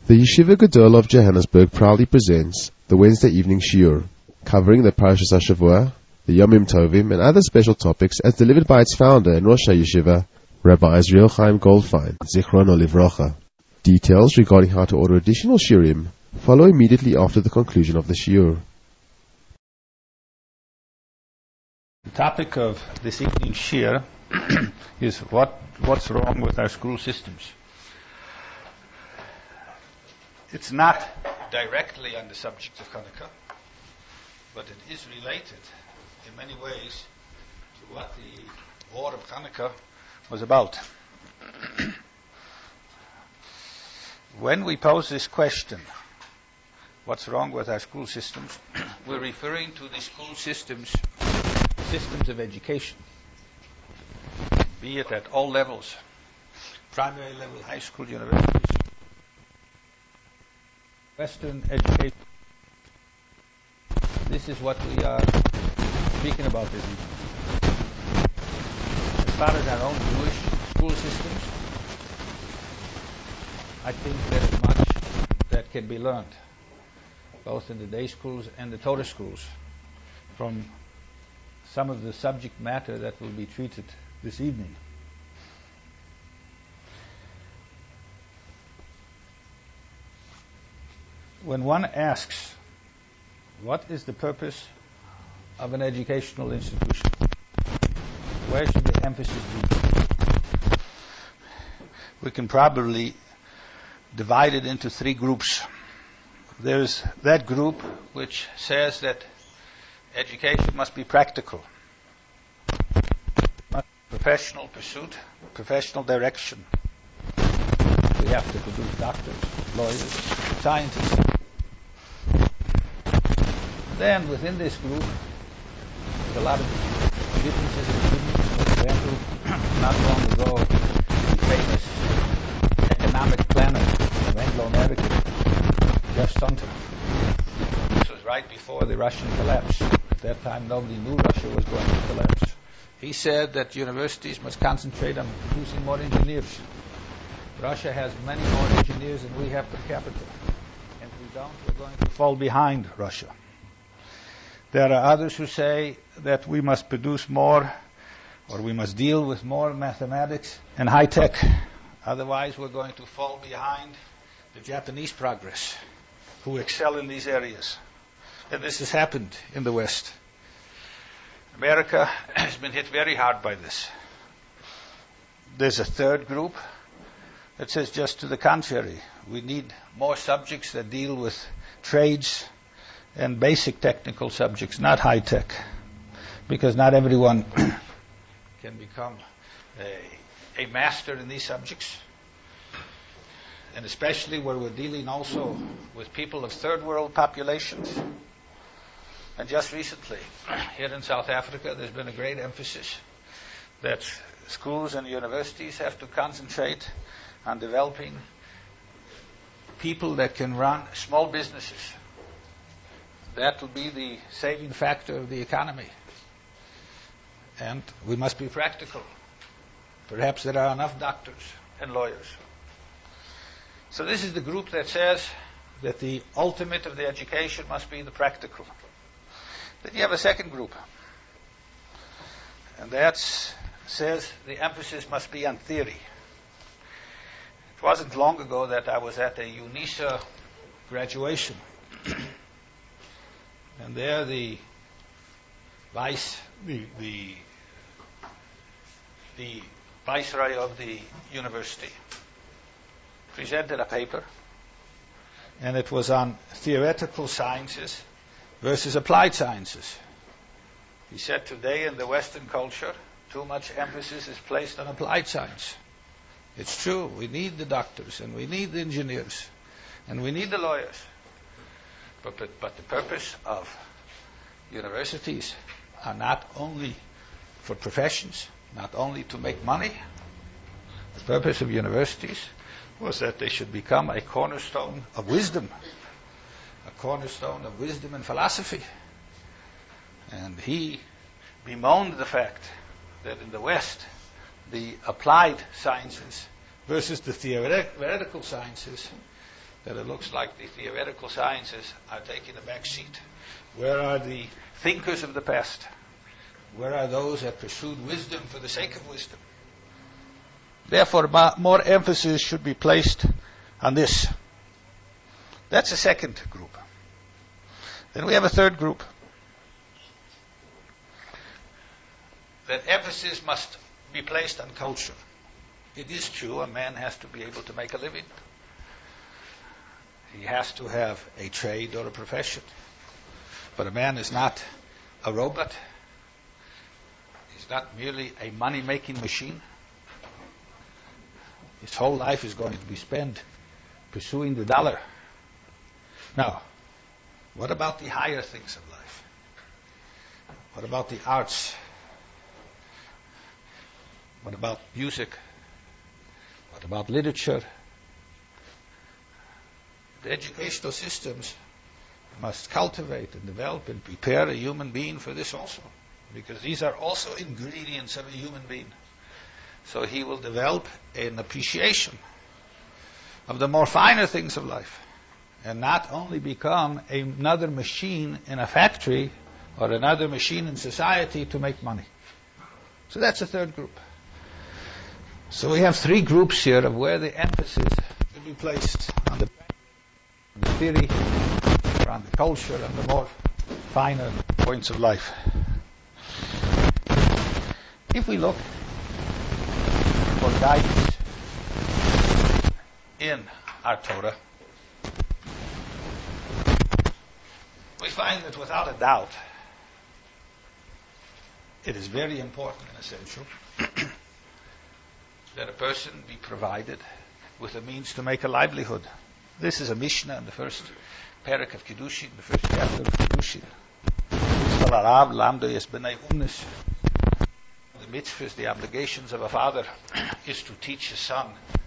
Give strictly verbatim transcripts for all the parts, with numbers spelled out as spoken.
The Yeshiva Gedol of Johannesburg proudly presents the Wednesday evening shiur, covering the Parashas HaShavua, the Yomim Tovim, and other special topics as delivered by its founder and Rosh HaYeshiva, Rabbi Israel Chaim Goldfein, Zichrono Livrocha. Details regarding how to order additional shiurim follow immediately after the conclusion of the shiur. The topic of this evening's shiur is what what's wrong with our school systems. It's not directly on the subject of Hanukkah, but it is related in many ways to what the war of Hanukkah was about. When we pose this question, what's wrong with our school systems, we're referring to the school systems, systems of education, be it at all levels, primary level, high school, universities, Western education. This is what we are speaking about this evening. As far as our own Jewish school systems, I think there is much that can be learned, both in the day schools and the Torah schools, from some of the subject matter that will be treated this evening. When one asks, what is the purpose of an educational institution? Where should the emphasis be? We can probably divide it into three groups. There's that group which says that education must be practical, professional pursuit, professional direction. We have to produce doctors, lawyers, scientists. Then within this group, there's a lot of differences in opinions. For example, not long ago, the famous economic planner of Anglo-American, Jeff Sumter. This was right before the Russian collapse. At that time, nobody knew Russia was going to collapse. He said that universities must concentrate on producing more engineers. Russia has many more engineers than we have per capita. And if we don't, we're going to fall behind Russia. There are others who say that we must produce more, or we must deal with more mathematics and high tech. Otherwise, we're going to fall behind the Japanese progress, who excel in these areas. And this has happened in the West. America has been hit very hard by this. There's a third group that says just to the contrary. We need more subjects that deal with trades and basic technical subjects, not high tech, because not everyone can become a, a master in these subjects. And especially where we're dealing also with people of third world populations. And just recently, here in South Africa, there's been a great emphasis that schools and universities have to concentrate on developing people that can run small businesses. That will be the saving factor of the economy. And we must be practical. Perhaps there are enough doctors and lawyers. So this is the group that says that the ultimate of the education must be the practical. Then you have a second group. And that says the emphasis must be on theory. It wasn't long ago that I was at a UNISA graduation. And there the vice, the, the, the viceroy of the university presented a paper, and it was on theoretical sciences versus applied sciences. He said today in the Western culture, too much emphasis is placed on applied science. It's true, we need the doctors, and we need the engineers, and we need the lawyers. But, but, but the purpose of universities are not only for professions, not only to make money. The purpose of universities was that they should become a cornerstone of wisdom, a cornerstone of wisdom and philosophy. And he bemoaned the fact that in the West, the applied sciences versus the theoretical sciences that it looks like the theoretical sciences are taking a back seat. Where are the thinkers of the past? Where are those that pursued wisdom for the sake of wisdom? Therefore, more emphasis should be placed on this. That's a second group. Then we have a third group. That emphasis must be placed on culture. It is true, a man has to be able to make a living. He has to have a trade or a profession. But a man is not a robot. He's not merely a money-making machine. His whole life is going to be spent pursuing the dollar. Now, what about the higher things of life? What about the arts? What about music? What about literature? The educational systems must cultivate and develop and prepare a human being for this also, because these are also ingredients of a human being. So he will develop an appreciation of the more finer things of life, and not only become another machine in a factory or another machine in society to make money. So that's the third group. So we have three groups here of where the emphasis should be placed on the, on the theory, or on the culture, and the more finer points of life. If we look for guidance in our Torah, we find that without a doubt, it is very important and essential that a person be provided with a means to make a livelihood. This is a Mishnah in the first parak of Kiddushin, the first chapter of Kiddushin. The mitzvahs, the obligations of a father is to teach his son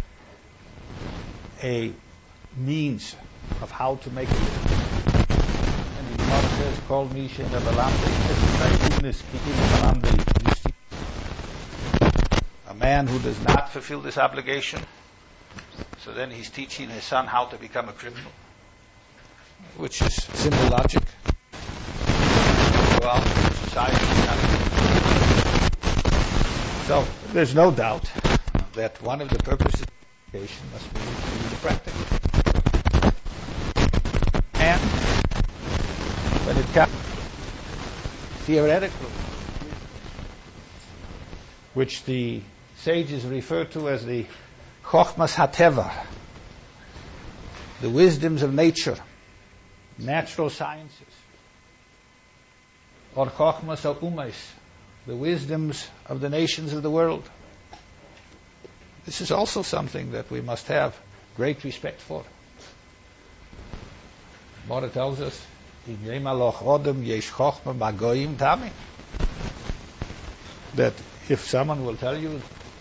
a means of how to make a living. And the Gemara says, "Kol mi she'ena l'lamdei es ki'im a man who does not fulfill this obligation, so then he's teaching his son how to become a criminal, which is simple logic. Well, society is not. So there's no doubt that one of the purposes of education must be to do the practical. And when it comes to theoretical, which the sages refer to as the Chochmas HaTeva, the wisdoms of nature, natural sciences, or Chochmas HaUmais, the wisdoms of the nations of the world. This is also something that we must have great respect for. Mora tells us, "In Yemaloch Odem yesh Chochma Bagoyim Tami," that if someone will tell you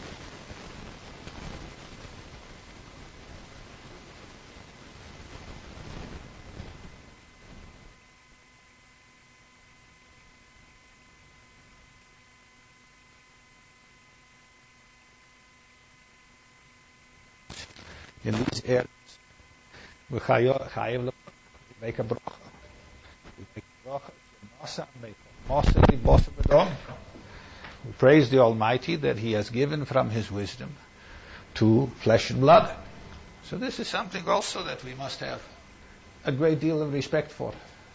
in these areas, we chayav make a bracha. We make a bracha. Make a bracha. We praise the Almighty that He has given from His wisdom to flesh and blood. So this is something also that we must have a great deal of respect for.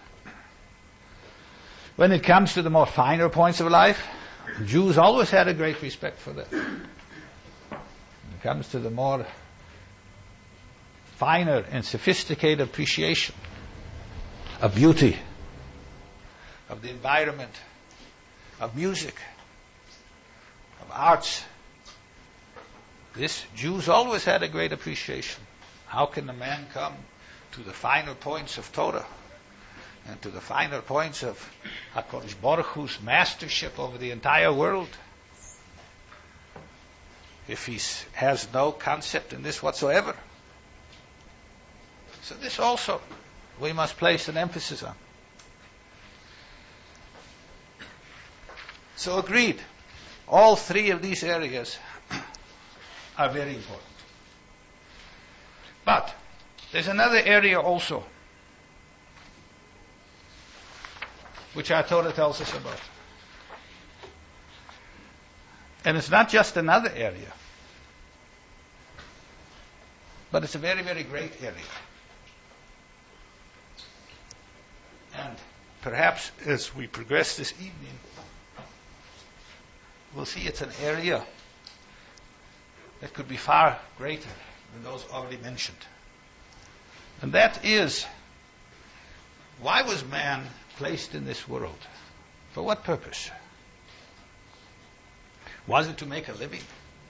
When it comes to the more finer points of life, Jews always had a great respect for that. When it comes to the more finer and sophisticated appreciation of beauty, of the environment, of music, of arts, this Jews always had a great appreciation. How can a man come to the finer points of Torah and to the finer points of HaKadosh Baruch Hu's mastership over the entire world if he has no concept in this whatsoever? So this also we must place an emphasis on. So agreed, all three of these areas are very important. But There's another area also, which our Torah tells us about. And it's not just another area, but it's a very, very great area. And perhaps as we progress this evening, we'll see it's an area that could be far greater than those already mentioned. And that is, why was man placed in this world? For what purpose? Was it to make a living?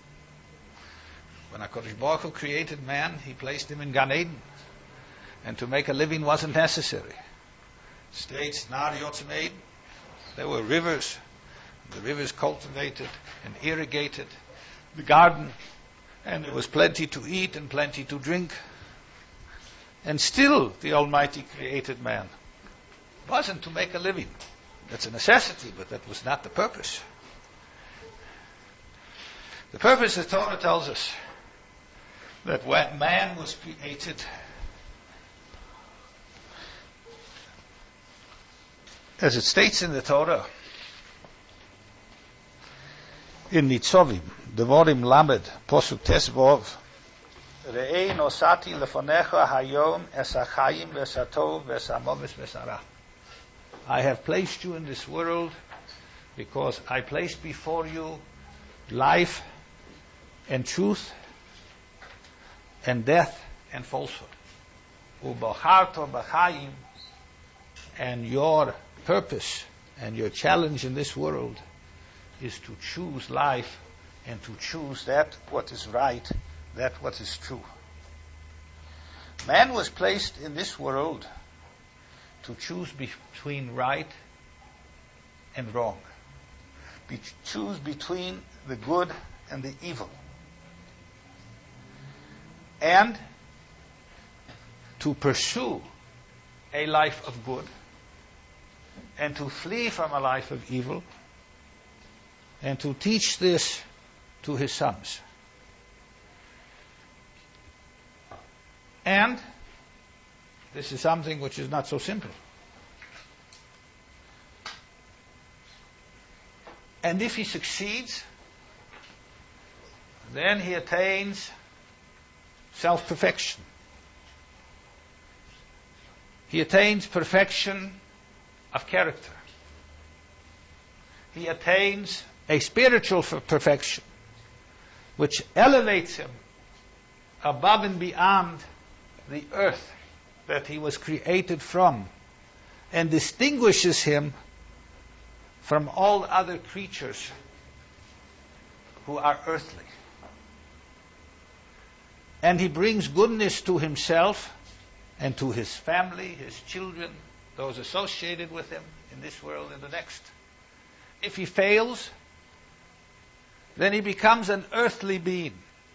When HaKadosh Baruch Hu created man, he placed him in Gan Eden. And to make a living wasn't necessary. States, Nar Yotzim Eden, there were rivers. The rivers cultivated and irrigated the garden. And there was plenty to eat and plenty to drink. And still the Almighty created man. It wasn't to make a living. That's a necessity, but that was not the purpose. The purpose, the Torah tells us, that when man was created, as it states in the Torah, in Nitzovim, Devorim Lamed, Posuk Tes Vov, Re'ei nosati lefonecha hayom es hachayim v'esatov v'esamovis v'esarah. I have placed you in this world because I placed before you life and truth and death and falsehood. Ubacharto b'chayim, and your purpose and your challenge in this world is to choose life and to choose that what is right, that what is true. Man was placed in this world to choose between right and wrong. Be- choose between the good and the evil. And to pursue a life of good and to flee from a life of evil and to teach this to his sons. And this is something which is not so simple. And if he succeeds, then he attains self-perfection. He attains perfection of character. He attains a spiritual perfection, which elevates him above and beyond the earth that he was created from, and distinguishes him from all other creatures who are earthly. And he brings goodness to himself and to his family, his children, those associated with him in this world and the next. If he fails, then he becomes an earthly being.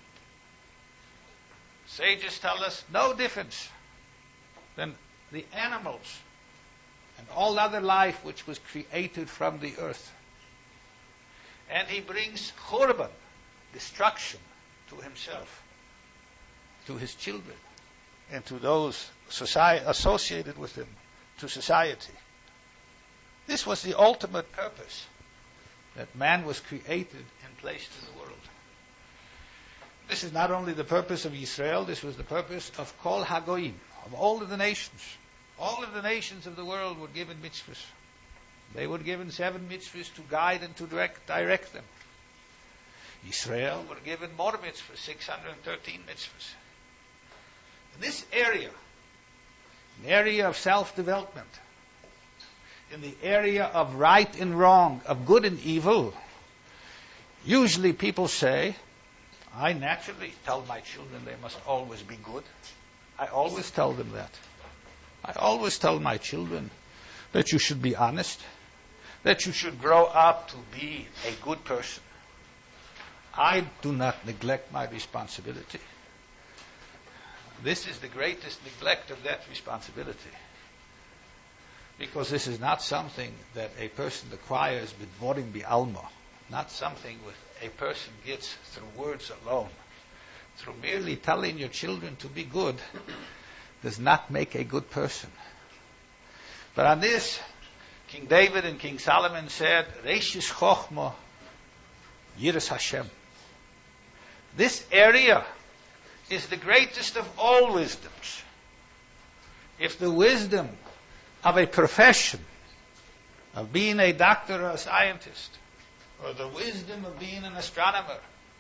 Sages tell us no difference than the animals and all other life which was created from the earth. And he brings khurban, destruction, to himself, to his children, and to those society, associated with him, to society. This was the ultimate purpose, that man was created and placed in the world. This is not only the purpose of Israel, this was the purpose of Kol Hagoyim, of all of the nations. All of the nations of the world were given mitzvahs. They were given seven mitzvahs to guide and to direct, direct them. Israel were given more mitzvahs, six hundred thirteen mitzvahs. In this area, an area of self-development, in the area of right and wrong, of good and evil, usually people say, I naturally tell my children they must always be good. I always tell them that. I always tell my children that you should be honest, that you should grow up to be a good person. I do not neglect my responsibility. This is the greatest neglect of that responsibility. Because this is not something that a person acquires b'dvorim bi'alma, not something with a person gets through words alone. Through merely telling your children to be good, does not make a good person. But on this, King David and King Solomon said, Reishis Chochma, Yiras Hashem. This area is the greatest of all wisdoms. If the wisdom of a profession, of being a doctor or a scientist, or the wisdom of being an astronomer,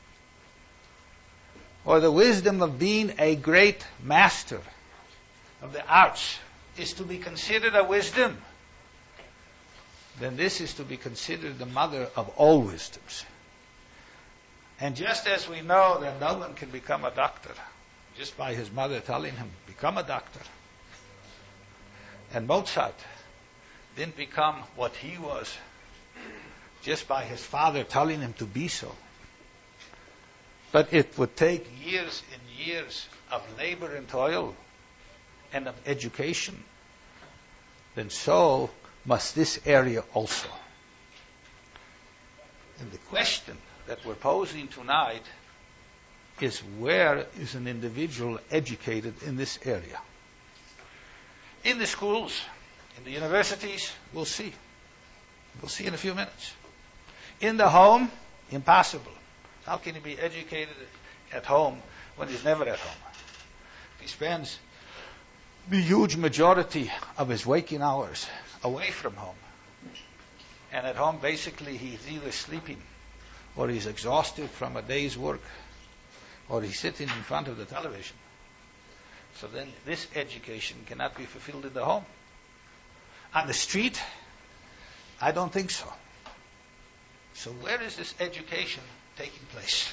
or the wisdom of being a great master of the arts is to be considered a wisdom, then this is to be considered the mother of all wisdoms. And just as we know that no one can become a doctor just by his mother telling him, become a doctor, and Mozart didn't become what he was just by his father telling him to be so, but it would take years and years of labor and toil and of education, then so must this area also. And the question that we're posing tonight is, where is an individual educated in this area? In the schools, in the universities, we'll see. We'll see in a few minutes. In the home, impossible. How can he be educated at home when he's never at home? He spends the huge majority of his waking hours away from home. And at home, basically, he's either sleeping, or he's exhausted from a day's work, or he's sitting in front of the television. So then this education cannot be fulfilled in the home. On the street, I don't think so. So where is this education taking place?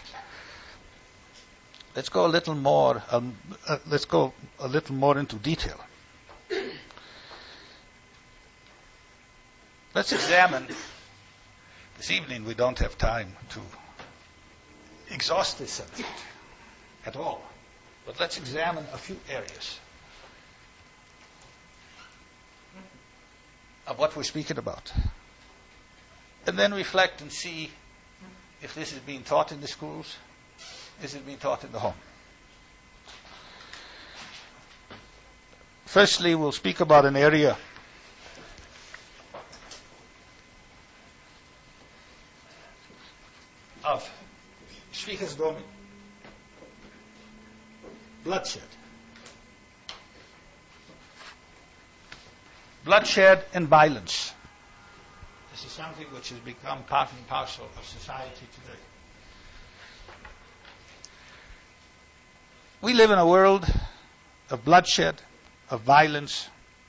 Let's go a little more. Um, uh, let's go a little more into detail. Let's examine. This evening we don't have time to exhaust this subject at all, but let's examine a few areas of what we're speaking about, and then reflect and see if this is being taught in the schools. Is it being taught in the home? Firstly, we'll speak about an area of Shvichas Damim, bloodshed. Bloodshed and violence. This is something which has become part and parcel of society today. We live in a world of bloodshed, of violence,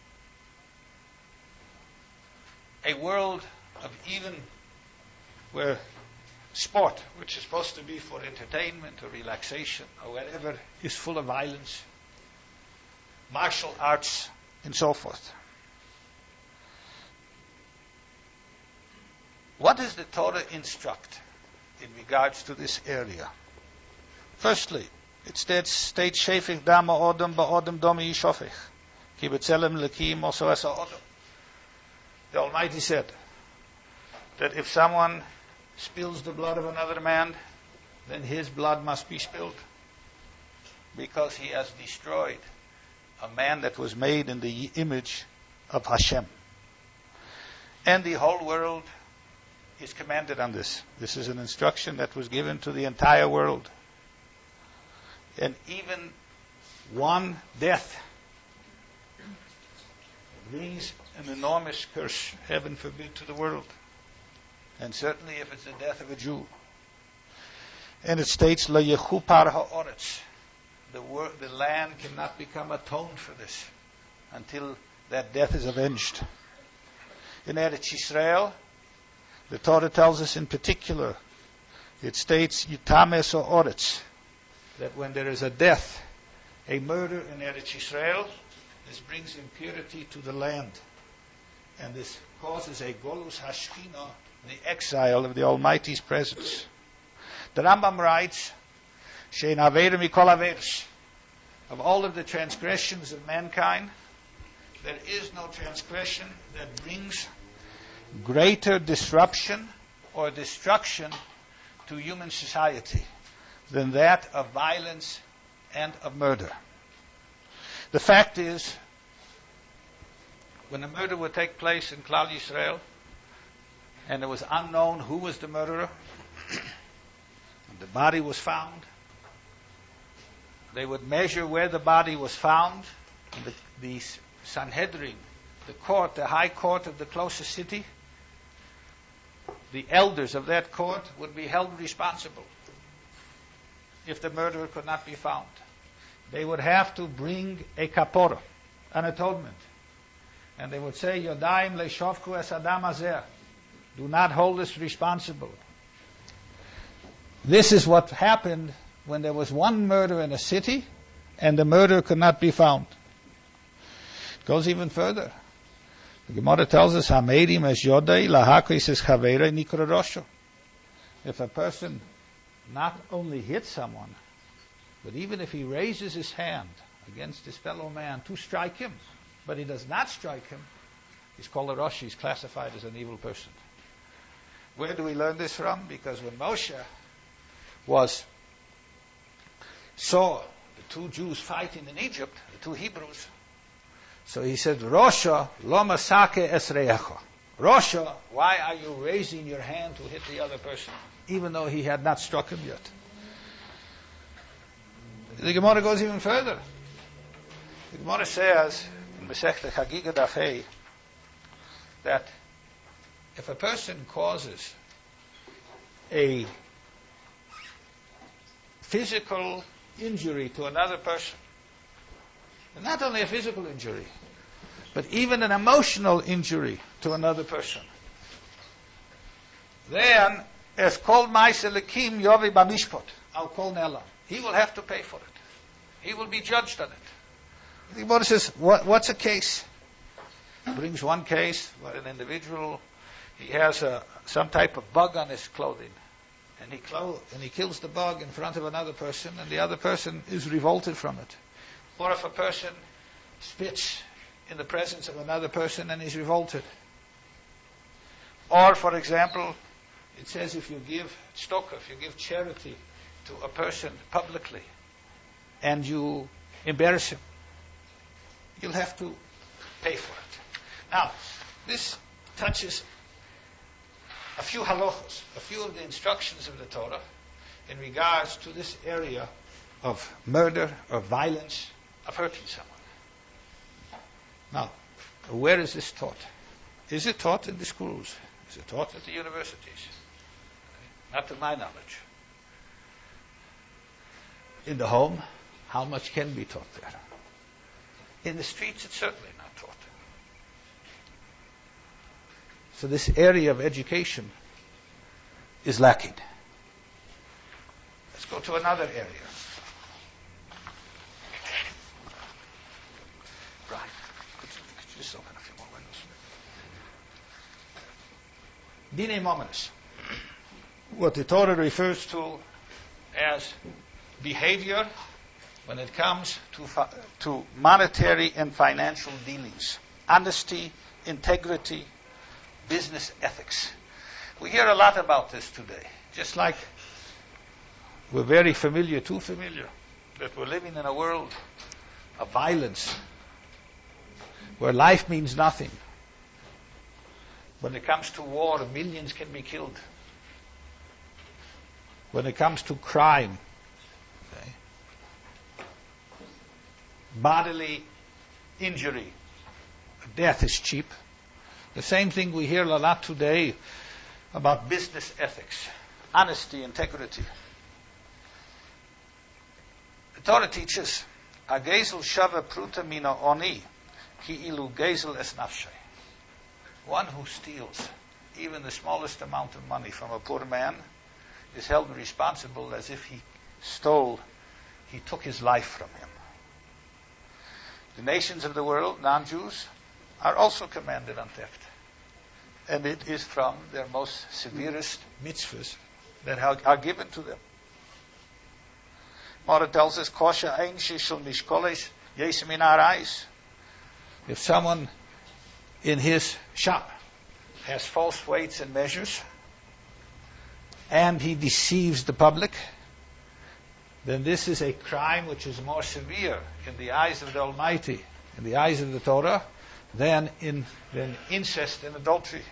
a world of even where sport, which is supposed to be for entertainment or relaxation or whatever, is full of violence, martial arts, and so forth. What does the Torah instruct in regards to this area? Firstly, it states, states, Shefich dama odom ba'odom domi yishofich. Ki b'tzelem lekim also as odom. The Almighty said that if someone spills the blood of another man, then his blood must be spilled, because he has destroyed a man that was made in the image of Hashem. And the whole world is commanded on this. This is an instruction that was given to the entire world. And even one death brings an enormous curse, heaven forbid, to the world. And certainly if it's the death of a Jew. And it states, La yechupar ha'oretz. The wor- the land cannot become atoned for this until that death is avenged. In Eretz Yisrael, the Torah tells us in particular, it states, Yitames ha'oretz, that when there is a death, a murder in Eretz Yisrael, this brings impurity to the land. And this causes a golus hashchina, the exile of the Almighty's presence. The Rambam writes, Shein aveira mikol averos, of all of the transgressions of mankind, there is no transgression that brings greater disruption or destruction to human society than that of violence and of murder. The fact is, when a murder would take place in Klal Yisrael, and it was unknown who was the murderer, and the body was found, they would measure where the body was found, and the, the Sanhedrin, the court, the high court of the closest city, the elders of that court would be held responsible if the murderer could not be found. They would have to bring a kapora, an atonement. And they would say, Yodaim le'shovku es adam hazeh. Do not hold us responsible. This is what happened when there was one murder in a city and the murderer could not be found. It goes even further. The Gemara tells us, Hameirim es yodai lahakis es chaveira nikra rosho. If a person not only hits someone, but even if he raises his hand against his fellow man to strike him, but he does not strike him, he's called a Rosh, he's classified as an evil person. Where do we learn this from? Because when Moshe was saw the two Jews fighting in Egypt, the two Hebrews, so he said, Rosha loma sake esreyecha. Rosha, why are you raising your hand to hit the other person, even though he had not struck him yet? The Gemara goes even further. The Gemara says in Masechta Chagiga Daf Hey that if a person causes a physical injury to another person, and not only a physical injury, but even an emotional injury to another person, then, as called Maisa Lekim Yovi Bamishpot, I'll call Nella. He will have to pay for it. He will be judged on it. The Gemara says, what, what's a case? Brings one case where an individual, he has a, some type of bug on his clothing, and he clo- and he kills the bug in front of another person, and the other person is revolted from it. Or if a person spits in the presence of another person and is revolted. Or, for example, it says if you give tzedakah, if you give charity to a person publicly, and you embarrass him, you'll have to pay for it. Now, this touches a few halachos, a few of the instructions of the Torah in regards to this area of murder or violence, of hurting someone. Now, where is this taught? Is it taught in the schools? Is it taught at the universities? Not to my knowledge. In the home, how much can be taught there? In the streets, it's certainly not taught. So this area of education is lacking. Let's go to another area. Brian, could you, could you just open a few more windows? Dine mominus. What the Torah refers to as behavior when it comes to fi- to monetary and financial dealings. Honesty, integrity, business ethics. We hear a lot about this today. Just like we're very familiar, too familiar, that we're living in a world of violence where life means nothing. When it comes to war, millions can be killed. When it comes to crime, okay, bodily injury, death is cheap. The same thing we hear a lot today about business ethics, honesty, integrity. The Torah teaches, "Agezel shava pruta mina oni, ki ilu gezel es nafshay." One who steals even the smallest amount of money from a poor man is held responsible as if he stole, he took his life from him. The nations of the world, non-Jews, are also commanded on theft. And it is from their most severest mitzvahs that are given to them. Mora tells us, Kosha ein shishul mishkoles yesim in our eyes. If someone in his shop has false weights and measures, and he deceives the public, then this is a crime which is more severe in the eyes of the Almighty, in the eyes of the Torah, than in than incest and adultery.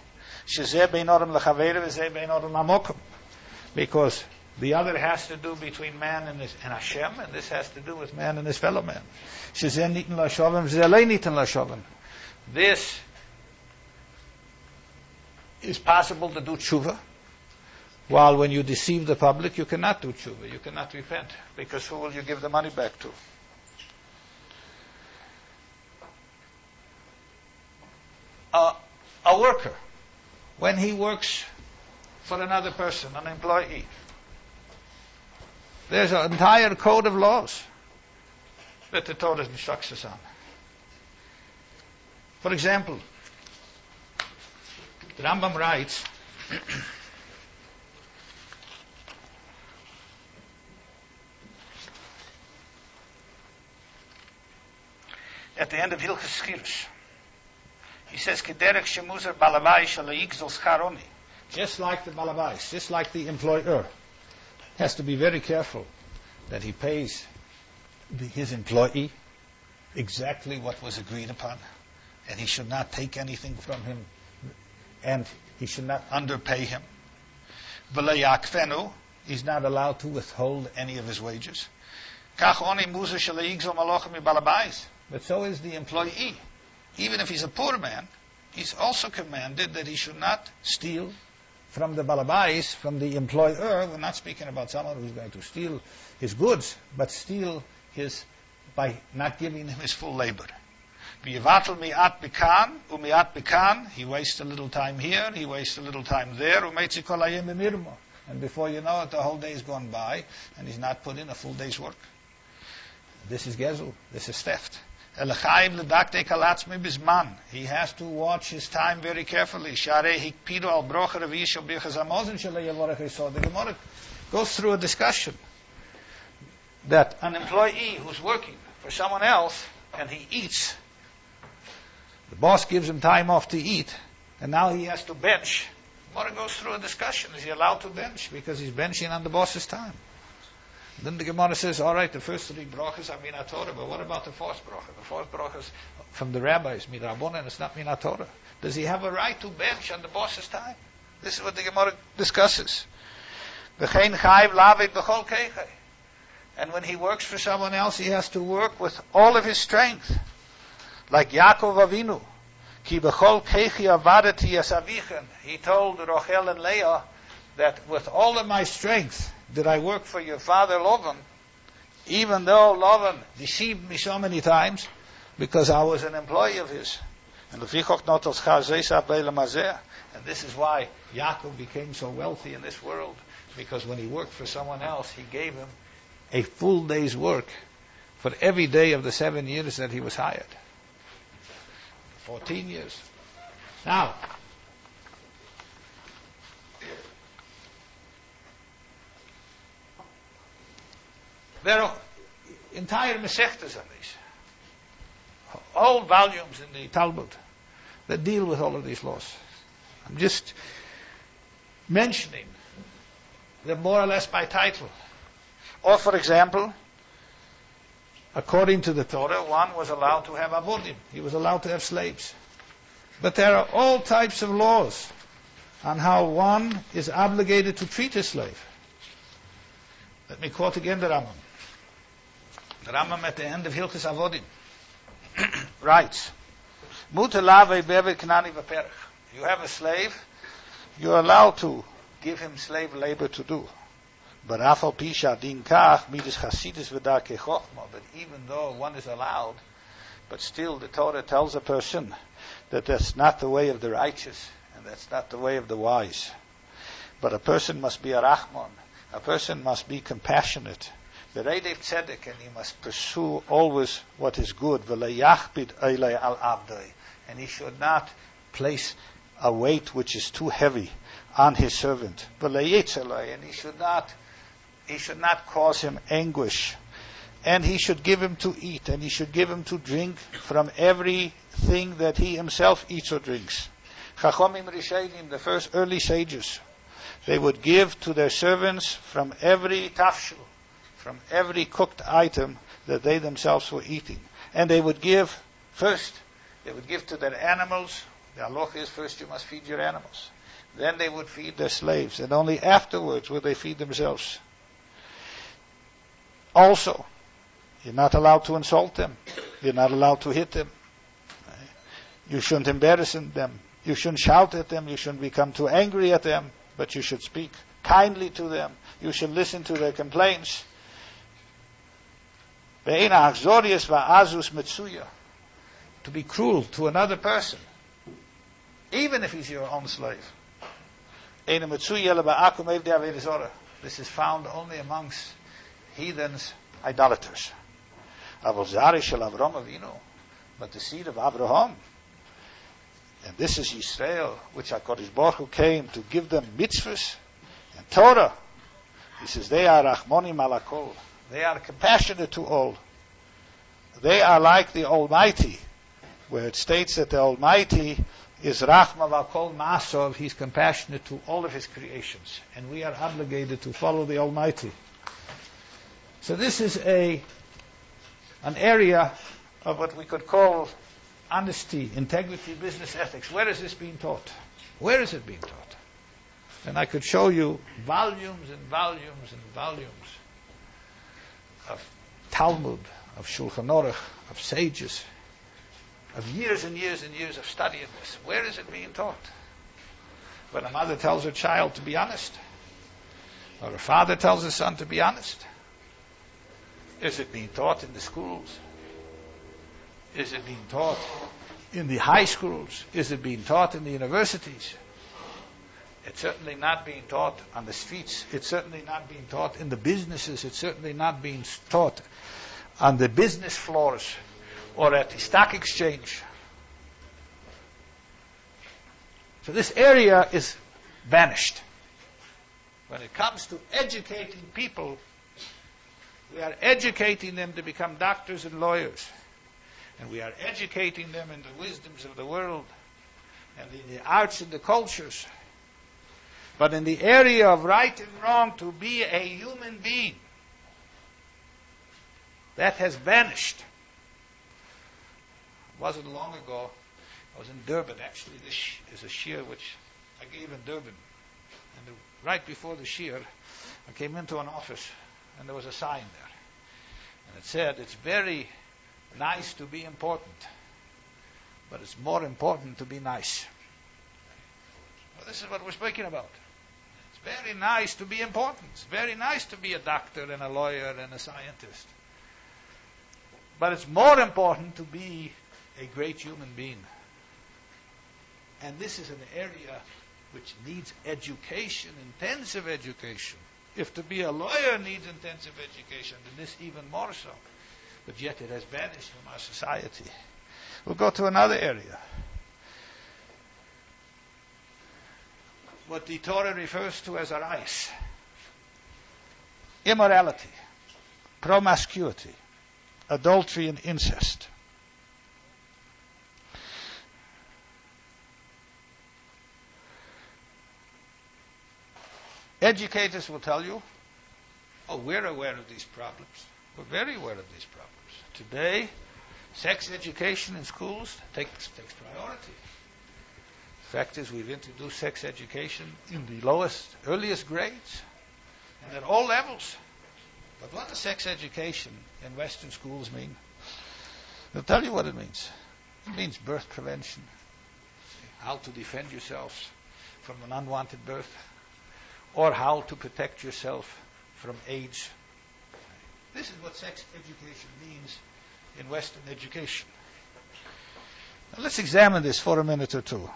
Because the other has to do between man and, his, and Hashem, and this has to do with man and his fellow man. This is possible to do tshuva, while when you deceive the public, you cannot do tshuva, you cannot repent, because who will you give the money back to? Uh, a worker, when he works for another person, an employee, there's an entire code of laws that the Torah instructs us on. For example, the Rambam writes at the end of Hilchos Schiros, he says, "Kederech shemuzer balabais shalayigzol scharoni." Just like the balabais, just like the employer, has to be very careful that he pays the, his employee exactly what was agreed upon, and he should not take anything from him, and he should not underpay him. V'layakfenu, he's not allowed to withhold any of his wages. Kach oni muzer shalayigzol malochem balabais. But so is the employee. Even if he's a poor man, he's also commanded that he should not steal from the balabais, from the employer. We're not speaking about someone who's going to steal his goods, but steal his, by not giving him his full labor. V'yivatel mi'at bikan, u'mi'at bikan, he wastes a little time here, he wastes a little time there, u'meitzi kol hayom b'mirmo. And before you know it, the whole day's gone by, and he's not put in a full day's work. This is gezel, this is theft. He has to watch his time very carefully. The Gemara goes through a discussion that an employee who's working for someone else and he eats, the boss gives him time off to eat, and now he has to bench. The Gemara goes through a discussion. Is he allowed to bench? Because he's benching on the boss's time. Then the Gemara says, all right, the first three brachas are Minat Torah, but what about the fourth bracha? The fourth bracha is from the rabbis, Midrabanan, it's not Minat Torah. Does he have a right to bench on the boss's time? This is what the Gemara discusses. And when he works for someone else, he has to work with all of his strength. Like Yaakov Avinu. He told Rachel and Leah that with all of my strength did I work for your father Lavan, even though Lavan deceived me so many times, because I was an employee of his. And this is why Yaakov became so wealthy in this world, because when he worked for someone else, he gave him a full day's work for every day of the seven years that he was hired. Fourteen years. Now, there are entire mesechtas on these, whole volumes in the Talmud that deal with all of these laws. I'm just mentioning them more or less by title. Or, for example, according to the Torah, one was allowed to have avodim. He was allowed to have slaves. But there are all types of laws on how one is obligated to treat a slave. Let me quote again the Rambam. The Rambam at the end of Hilchos Avodim writes, you have a slave, you're allowed to give him slave labor to do. But even though one is allowed, but still the Torah tells a person that that's not the way of the righteous, and that's not the way of the wise. But a person must be a Rahman, a person must be compassionate, the Reidev Tzedek, and he must pursue always what is good. And he should not place a weight which is too heavy on his servant. And he should not, he should not cause him anguish. And he should give him to eat, and he should give him to drink from everything that he himself eats or drinks. Chachomim Rishayim, the first early sages, they would give to their servants from every tafshil, from every cooked item that they themselves were eating. And they would give, first, they would give to their animals. The halacha is first you must feed your animals. Then they would feed their slaves, and only afterwards would they feed themselves. Also, you're not allowed to insult them. You're not allowed to hit them. You shouldn't embarrass them. You shouldn't shout at them. You shouldn't become too angry at them. But you should speak kindly to them. You should listen to their complaints. To be cruel to another person, even if he's your own slave. This is found only amongst heathens, idolaters. But the seed of Abraham, and this is Yisrael, which HaKadosh Baruch Hu came to give them mitzvahs and Torah. He says they are Rachmonim alakol. They are compassionate to all. They are like the Almighty, where it states that the Almighty is Rachma Vakol Masov. He's compassionate to all of His creations, and we are obligated to follow the Almighty. So this is a an area of what we could call honesty, integrity, business ethics. Where is this being taught? Where is it being taught? And I could show you volumes and volumes and volumes of Talmud, of Shulchan Aruch, of sages, of years and years and years of studying this. Where is it being taught? When a mother tells her child to be honest, or a father tells his son to be honest, is it being taught in the schools? Is it being taught in the high schools? Is it being taught in the universities? It's certainly not being taught on the streets. It's certainly not being taught in the businesses. It's certainly not being taught on the business floors or at the stock exchange. So this area is vanished. When it comes to educating people, we are educating them to become doctors and lawyers. And we are educating them in the wisdoms of the world and in the arts and the cultures. But in the area of right and wrong, to be a human being, that has vanished. It wasn't long ago, I was in Durban. Actually, this is a shiur which I gave in Durban. And the, right before the shiur, I came into an office, and there was a sign there. And it said, it's very nice to be important, but it's more important to be nice. Well, this is what we're speaking about. It's very nice to be important. It's very nice to be a doctor and a lawyer and a scientist. But it's more important to be a great human being. And this is an area which needs education, intensive education. If to be a lawyer needs intensive education, then this even more so. But yet it has vanished from our society. We'll go to another area. What the Torah refers to as arais. Immorality, promiscuity, adultery and incest. Educators will tell you, oh, we're aware of these problems. We're very aware of these problems. Today, sex education in schools takes, takes priority. The fact is, we've introduced sex education in the lowest, earliest grades, and at all levels. But what does sex education in Western schools mean? I'll tell you what it means. It means birth prevention, how to defend yourself from an unwanted birth, or how to protect yourself from AIDS. This is what sex education means in Western education. Now let's examine this for a minute or two.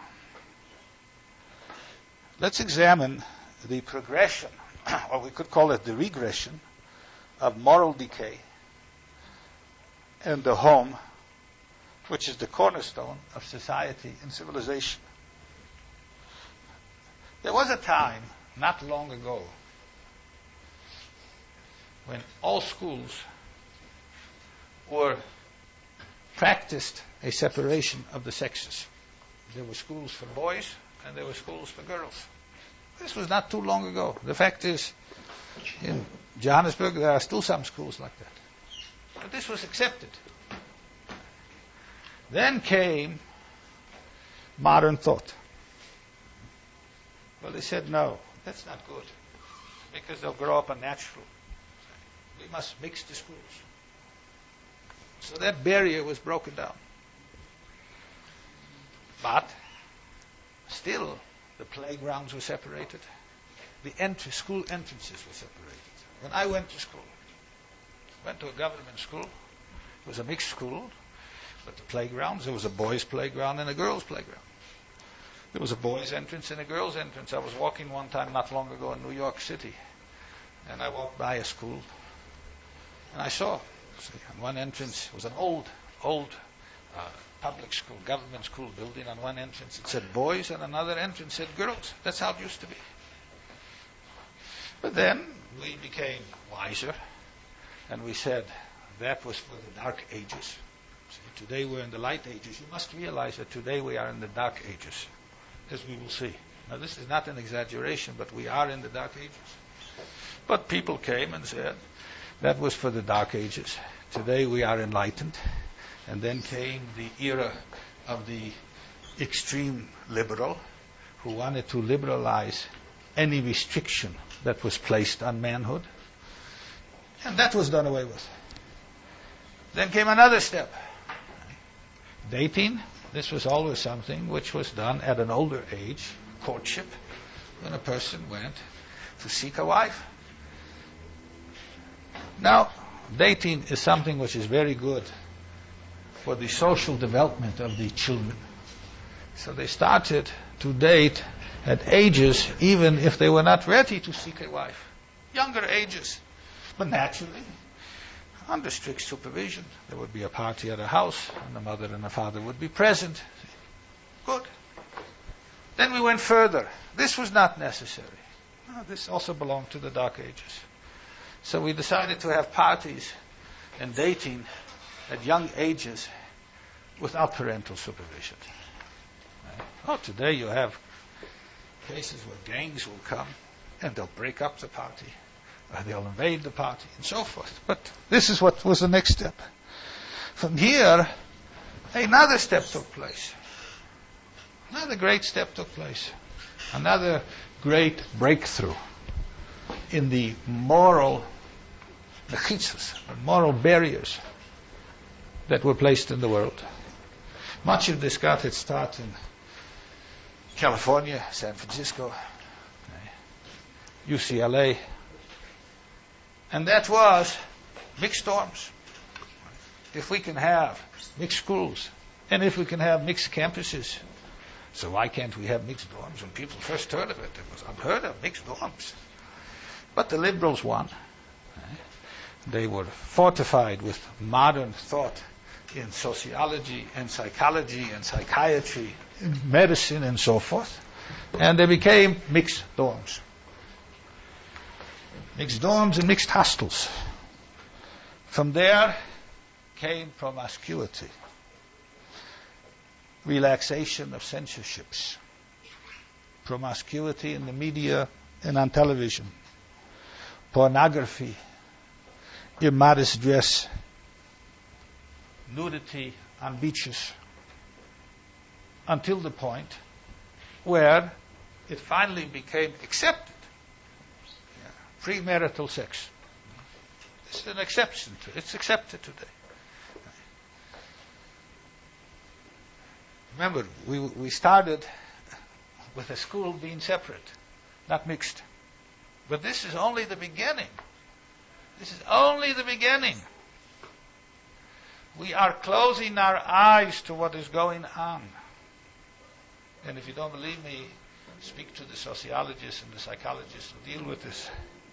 Let's examine the progression, or we could call it the regression, of moral decay in the home, which is the cornerstone of society and civilization. There was a time, not long ago, when all schools were practiced a separation of the sexes. There were schools for boys and there were schools for girls. This was not too long ago. The fact is, in Johannesburg, there are still some schools like that. But this was accepted. Then came modern thought. Well, they said, no, that's not good, because they'll grow up unnatural. We must mix the schools. So that barrier was broken down. But still, the playgrounds were separated. The entry, school entrances were separated. When I went to school, went to a government school, it was a mixed school, but the playgrounds, there was a boys' playground and a girls' playground. There was a boys' entrance and a girls' entrance. I was walking one time not long ago in New York City, and I walked by a school, and I saw, see, on one entrance was an old, old uh, public school, government school building. On one entrance it said boys, and another entrance said girls. That's how it used to be. But then we became wiser, and we said that was for the dark ages. See, today we're in the light ages. You must realize that today we are in the dark ages, as we will see. Now this is not an exaggeration, but we are in the dark ages. But people came and said that was for the dark ages. Today we are enlightened. And then came the era of the extreme liberal, who wanted to liberalize any restriction that was placed on manhood. And that was done away with. Then came another step. Dating. This was always something which was done at an older age, courtship, when a person went to seek a wife. Now, dating is something which is very good for the social development of the children. So they started to date at ages, even if they were not ready to seek a wife. Younger ages. But naturally, under strict supervision, there would be a party at a house, and the mother and the father would be present. Good. Then we went further. This was not necessary. No, this also belonged to the Dark Ages. So we decided to have parties and dating at young ages without parental supervision. Oh, today you have cases where gangs will come and they'll break up the party, or they'll invade the party, and so forth. But this is what was the next step. From here, another step took place. Another great step took place. Another great breakthrough in the moral mechitzas, the moral barriers that were placed in the world. Much of this got its start in California, San Francisco, U C L A, and that was mixed dorms. If we can have mixed schools, and if we can have mixed campuses, so why can't we have mixed dorms? When people first heard of it, it was unheard of, mixed dorms. But the liberals won. They were fortified with modern thought in sociology and psychology and psychiatry, in medicine and so forth. And they became mixed dorms. Mixed dorms and mixed hostels. From there came promiscuity, relaxation of censorships, promiscuity in the media and on television, pornography, immodest dress, nudity on beaches, until the point where it finally became accepted. Yeah. Premarital sex. It's an exception to it. It's accepted today. Remember, we we started with a school being separate, not mixed. But this is only the beginning. This is only the beginning. We are closing our eyes to what is going on. And if you don't believe me, speak to the sociologists and the psychologists who deal with this.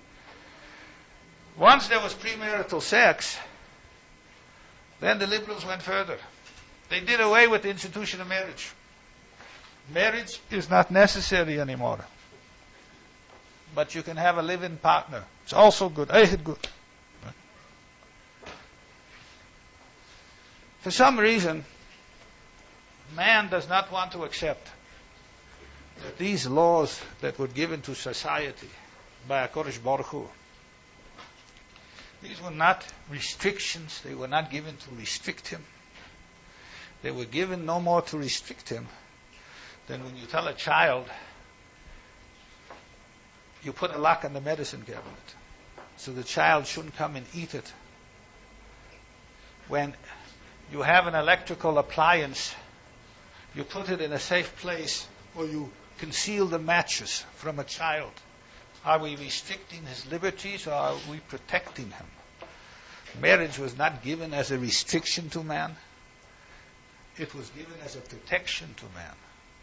Once there was premarital sex, then the liberals went further. They did away with the institution of marriage. Marriage is not necessary anymore. But you can have a live-in partner. It's also good. I said good. For some reason, man does not want to accept that these laws that were given to society by HaKadosh Baruch Hu These were not restrictions. They were not given to restrict him. They were given no more to restrict him than when you tell a child, you put a lock on the medicine cabinet so the child shouldn't come and eat it. When you have an electrical appliance, you put it in a safe place, or you conceal the matches from a child. Are we restricting his liberties, or are we protecting him? Marriage was not given as a restriction to man. It was given as a protection to man.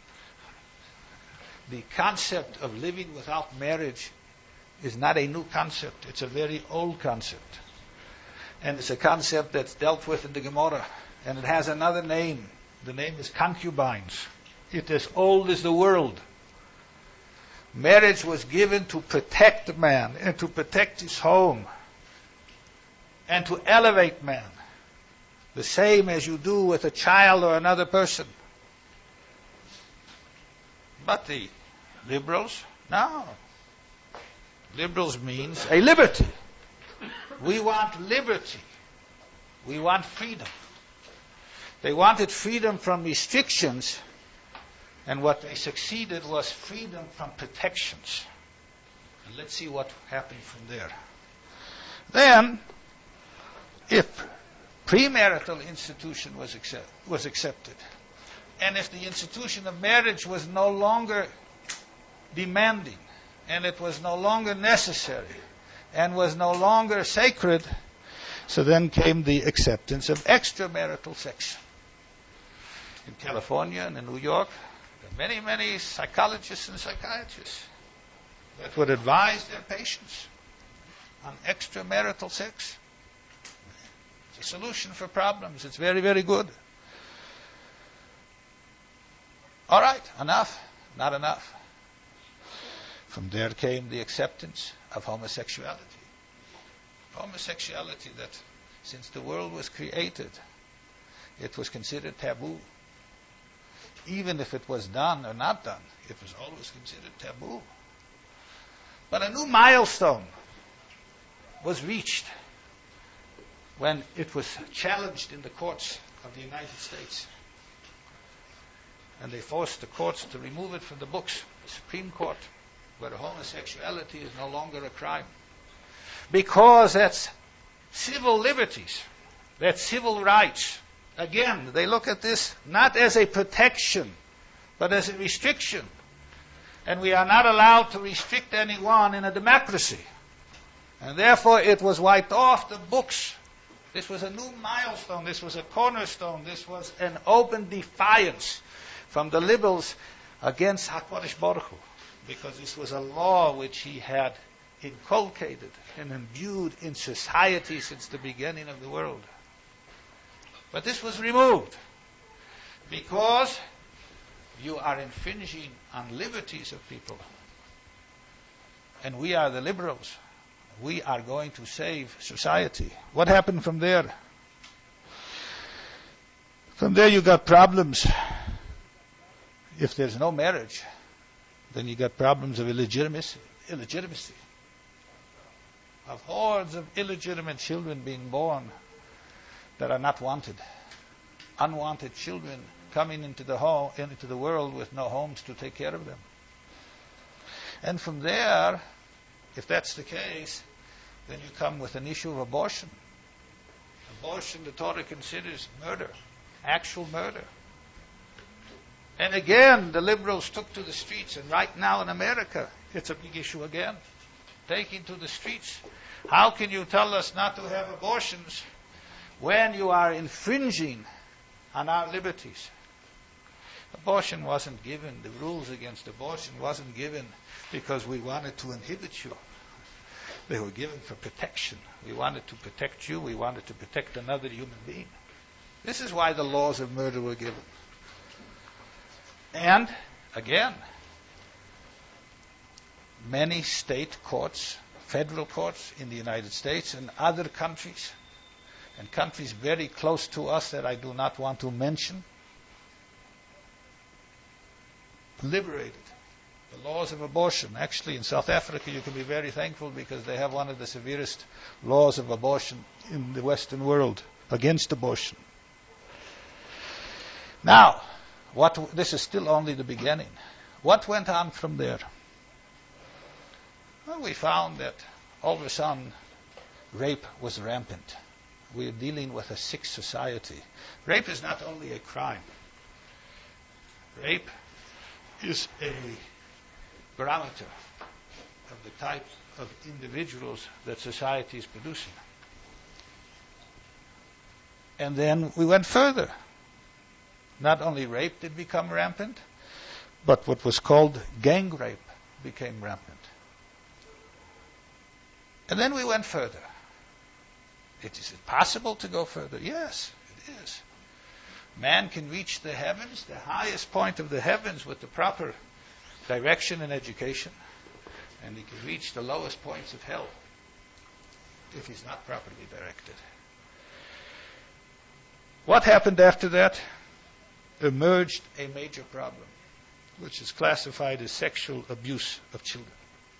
The concept of living without marriage is not a new concept. It's a very old concept. And it's a concept that's dealt with in the Gemara. And it has another name. The name is concubines. It is old as the world. Marriage was given to protect the man and to protect his home and to elevate man. The same as you do with a child or another person. But the liberals, no. Liberals means a liberty. We want liberty. We want freedom. They wanted freedom from restrictions, and what they succeeded was freedom from protections. And let's see what happened from there. Then, if premarital institution was accept, was accepted, and if the institution of marriage was no longer demanding, and it was no longer necessary, and was no longer sacred, so then came the acceptance of extramarital sex. In California and in New York, there are many, many psychologists and psychiatrists that would advise their patients on extramarital sex. It's a solution for problems. It's very, very good. All right, enough? Not enough. From there came the acceptance of homosexuality. Homosexuality that, since the world was created, it was considered taboo. Even if it was done or not done, it was always considered taboo. But a new milestone was reached when it was challenged in the courts of the United States. And they forced the courts to remove it from the books, the Supreme Court, where homosexuality is no longer a crime. Because that's civil liberties, that's civil rights. Again, they look at this not as a protection, but as a restriction. And we are not allowed to restrict anyone in a democracy. And therefore it was wiped off the books. This was a new milestone. This was a cornerstone. This was an open defiance from the liberals against HaKadosh Baruch Hu, because this was a law which he had inculcated and imbued in society since the beginning of the world. But this was removed because you are infringing on liberties of people. And we are the liberals. We are going to save society. What happened from there? From there you got problems. If there's no marriage, then you got problems of illegitimacy, illegitimacy, of hordes of illegitimate children being born that are not wanted, unwanted children coming into the home, into the world with no homes to take care of them. And from there, if that's the case, then you come with an issue of abortion. Abortion, the Torah considers murder, actual murder. And again, the liberals took to the streets, and right now in America, it's a big issue again. Taking to the streets. How can you tell us not to have abortions when you are infringing on our liberties? Abortion wasn't given, the rules against abortion wasn't given because we wanted to inhibit you. They were given for protection. We wanted to protect you. We wanted to protect another human being. This is why the laws of murder were given. And, again, many state courts, federal courts in the United States and other countries, and countries very close to us that I do not want to mention, liberated The laws of abortion. Actually, in South Africa, you can be very thankful because they have one of the severest laws of abortion in the Western world against abortion. Now, what? This is still only the beginning. What went on from there? Well, we found that all of a sudden, rape was rampant. We're dealing with a sick society. Rape is not only a crime. Rape is a barometer of the type of individuals that society is producing. And then we went further. Not only rape did become rampant, but what was called gang rape became rampant. And then we went further. It is it possible to go further? Yes, it is. Man can reach the heavens, the highest point of the heavens, with the proper direction and education, and he can reach the lowest points of hell if he's not properly directed. What happened after that? Emerged a major problem, which is classified as sexual abuse of children.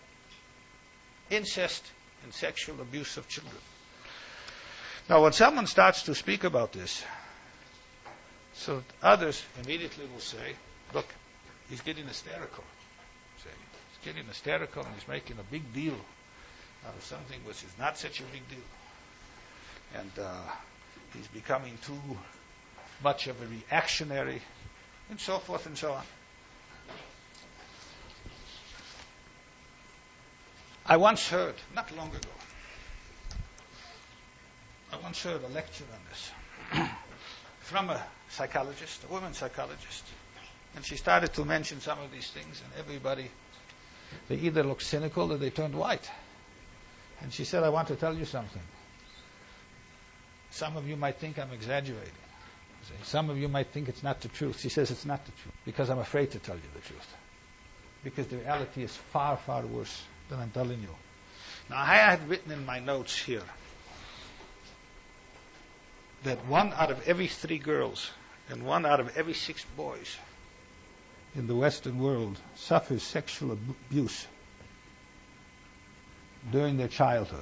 Incest and sexual abuse of children. Now, when someone starts to speak about this, so others immediately will say, look, he's getting hysterical. Say, he's getting hysterical and he's making a big deal out of something which is not such a big deal. And uh, he's becoming too much of a reactionary, and so forth and so on. I once heard, not long ago, I once heard a lecture on this from a psychologist, a woman psychologist. And she started to mention some of these things, and everybody, they either looked cynical or they turned white. And she said, I want to tell you something. Some of you might think I'm exaggerating. Some of you might think it's not the truth. She says it's not the truth because I'm afraid to tell you the truth. Because the reality is far, far worse than I'm telling you. Now, I had written in my notes here that one out of every three girls and one out of every six boys in the Western world suffers sexual abuse during their childhood.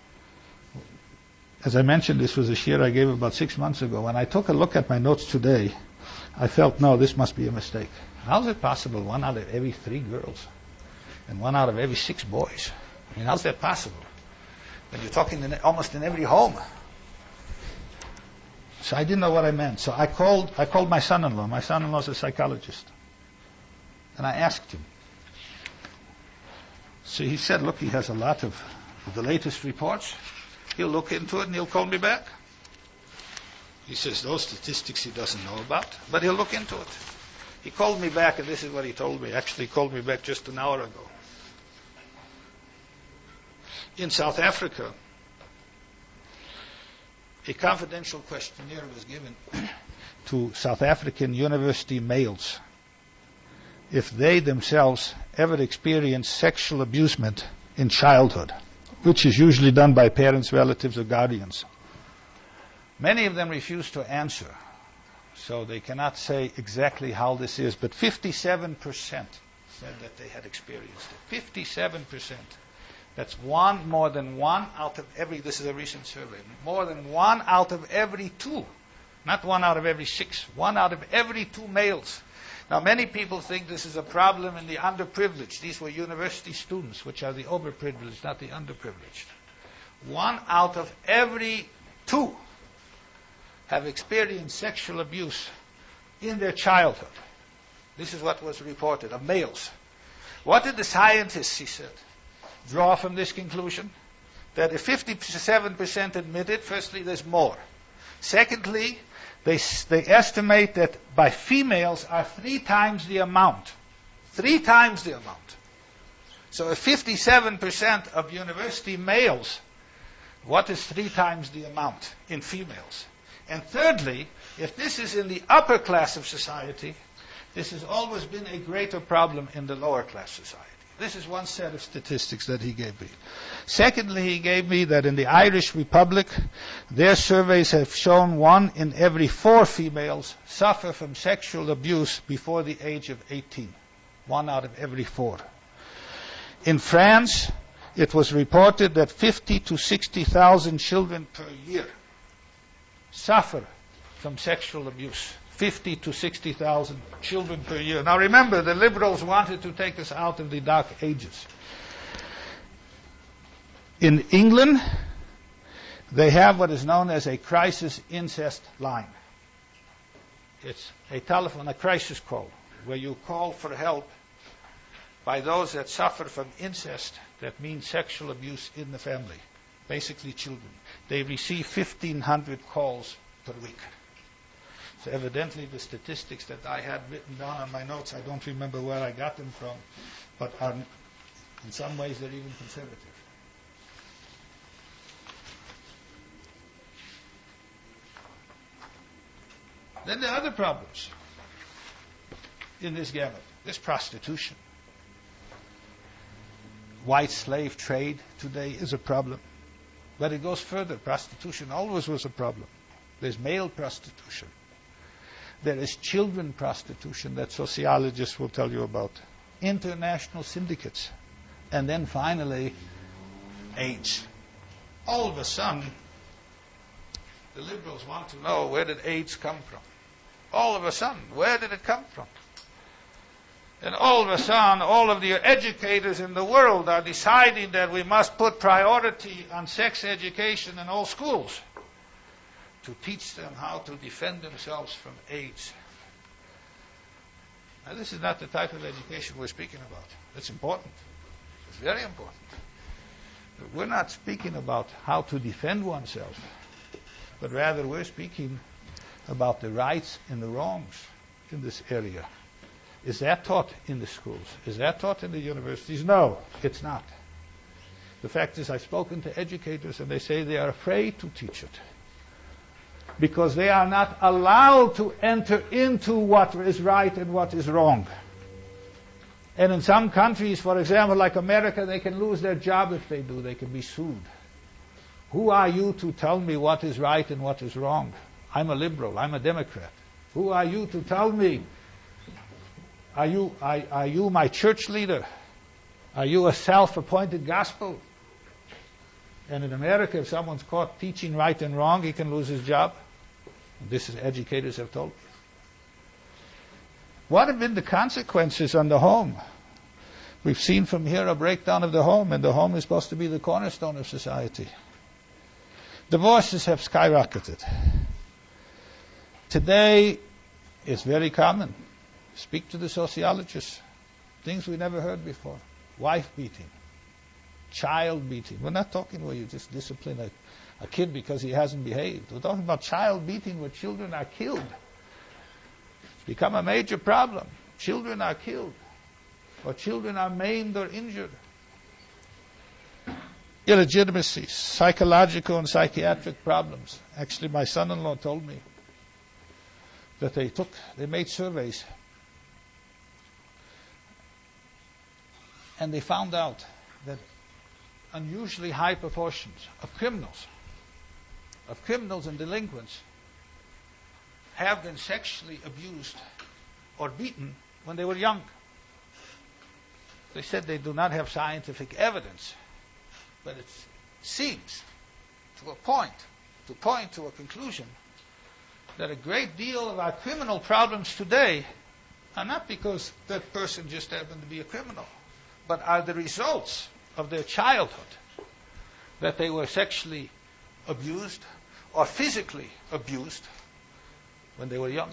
As I mentioned, this was a shir I gave about six months ago. When I took a look at my notes today, I felt, no, this must be a mistake. How is it possible one out of every three girls and one out of every six boys? I mean, how's that possible? When you're talking in, almost in every home. So I didn't know what I meant. So I called I called my son-in-law. My son-in-law is a psychologist. And I asked him. So he said, look, he has a lot of the latest reports. He'll look into it and he'll call me back. He says those statistics he doesn't know about, but he'll look into it. He called me back, and this is what he told me. Actually, he called me back just an hour ago. In South Africa, a confidential questionnaire was given to South African university males if they themselves ever experienced sexual abusement in childhood, which is usually done by parents, relatives, or guardians. Many of them refuse to answer, so they cannot say exactly how this is, but fifty-seven percent said that they had experienced it. fifty-seven percent. That's one, more than one out of every, this is a recent survey, more than one out of every two, not one out of every six, one out of every two males. Now, many people think this is a problem in the underprivileged. These were university students, which are the overprivileged, not the underprivileged. One out of every two have experienced sexual abuse in their childhood. This is what was reported of males. What did the scientists, he said, draw from this conclusion? That if fifty-seven percent admit it, firstly, there's more. Secondly, they, they estimate that by females are three times the amount. Three times the amount. So if fifty-seven percent of university males, what is three times the amount in females? And thirdly, if this is in the upper class of society, this has always been a greater problem in the lower class society. This is one set of statistics that he gave me. Secondly, he gave me that in the Irish Republic, their surveys have shown one in every four females suffer from sexual abuse before the age of eighteen. One out of every four. In France, it was reported that fifty to sixty thousand children per year suffer from sexual abuse. fifty to sixty thousand children per year. Now remember, the liberals wanted to take us out of the Dark Ages. In England, they have what is known as a crisis incest line. It's a telephone, a crisis call, where you call for help by those that suffer from incest, that means sexual abuse in the family, basically children. They receive fifteen hundred calls per week. So evidently the statistics that I had written down on my notes, I don't remember where I got them from, but are, in some ways they're even conservative. Then there are other problems in this gamut. There's prostitution. White slave trade today is a problem. But it goes further. Prostitution always was a problem. There's male prostitution. There is children prostitution that sociologists will tell you about. International syndicates. And then finally, AIDS. All of a sudden, the liberals want to know, where did AIDS come from? All of a sudden, where did it come from? And all of a sudden, all of the educators in the world are deciding that we must put priority on sex education in all schools to teach them how to defend themselves from AIDS. Now, this is not the type of education we're speaking about. It's important. It's very important. But we're not speaking about how to defend oneself, but rather we're speaking about the rights and the wrongs in this area. Is that taught in the schools? Is that taught in the universities? No, it's not. The fact is, I've spoken to educators and they say they are afraid to teach it because they are not allowed to enter into what is right and what is wrong. And in some countries, for example, like America, they can lose their job if they do. They can be sued. Who are you to tell me what is right and what is wrong? I'm a liberal. I'm a Democrat. Who are you to tell me? Are you, are, are you my church leader? Are you a self-appointed gospel? And in America, if someone's caught teaching right and wrong, he can lose his job. This is educators have told me. What have been the consequences on the home? We've seen from here a breakdown of the home, and the home is supposed to be the cornerstone of society. Divorces have skyrocketed. Today, it's very common. Speak to the sociologists. Things we never heard before. Wife beating. Child beating. We're not talking where you just discipline a, a kid because he hasn't behaved. We're talking about child beating where children are killed. It's become a major problem. Children are killed. Or children are maimed or injured. Illegitimacy, psychological and psychiatric problems. Actually, my son-in-law told me that they took, they made surveys and they found out that unusually high proportions of criminals, of criminals and delinquents have been sexually abused or beaten when they were young. They said they do not have scientific evidence, but it seems to a point, to point to a conclusion that a great deal of our criminal problems today are not because that person just happened to be a criminal, but are the results of their childhood, that they were sexually abused or physically abused when they were young.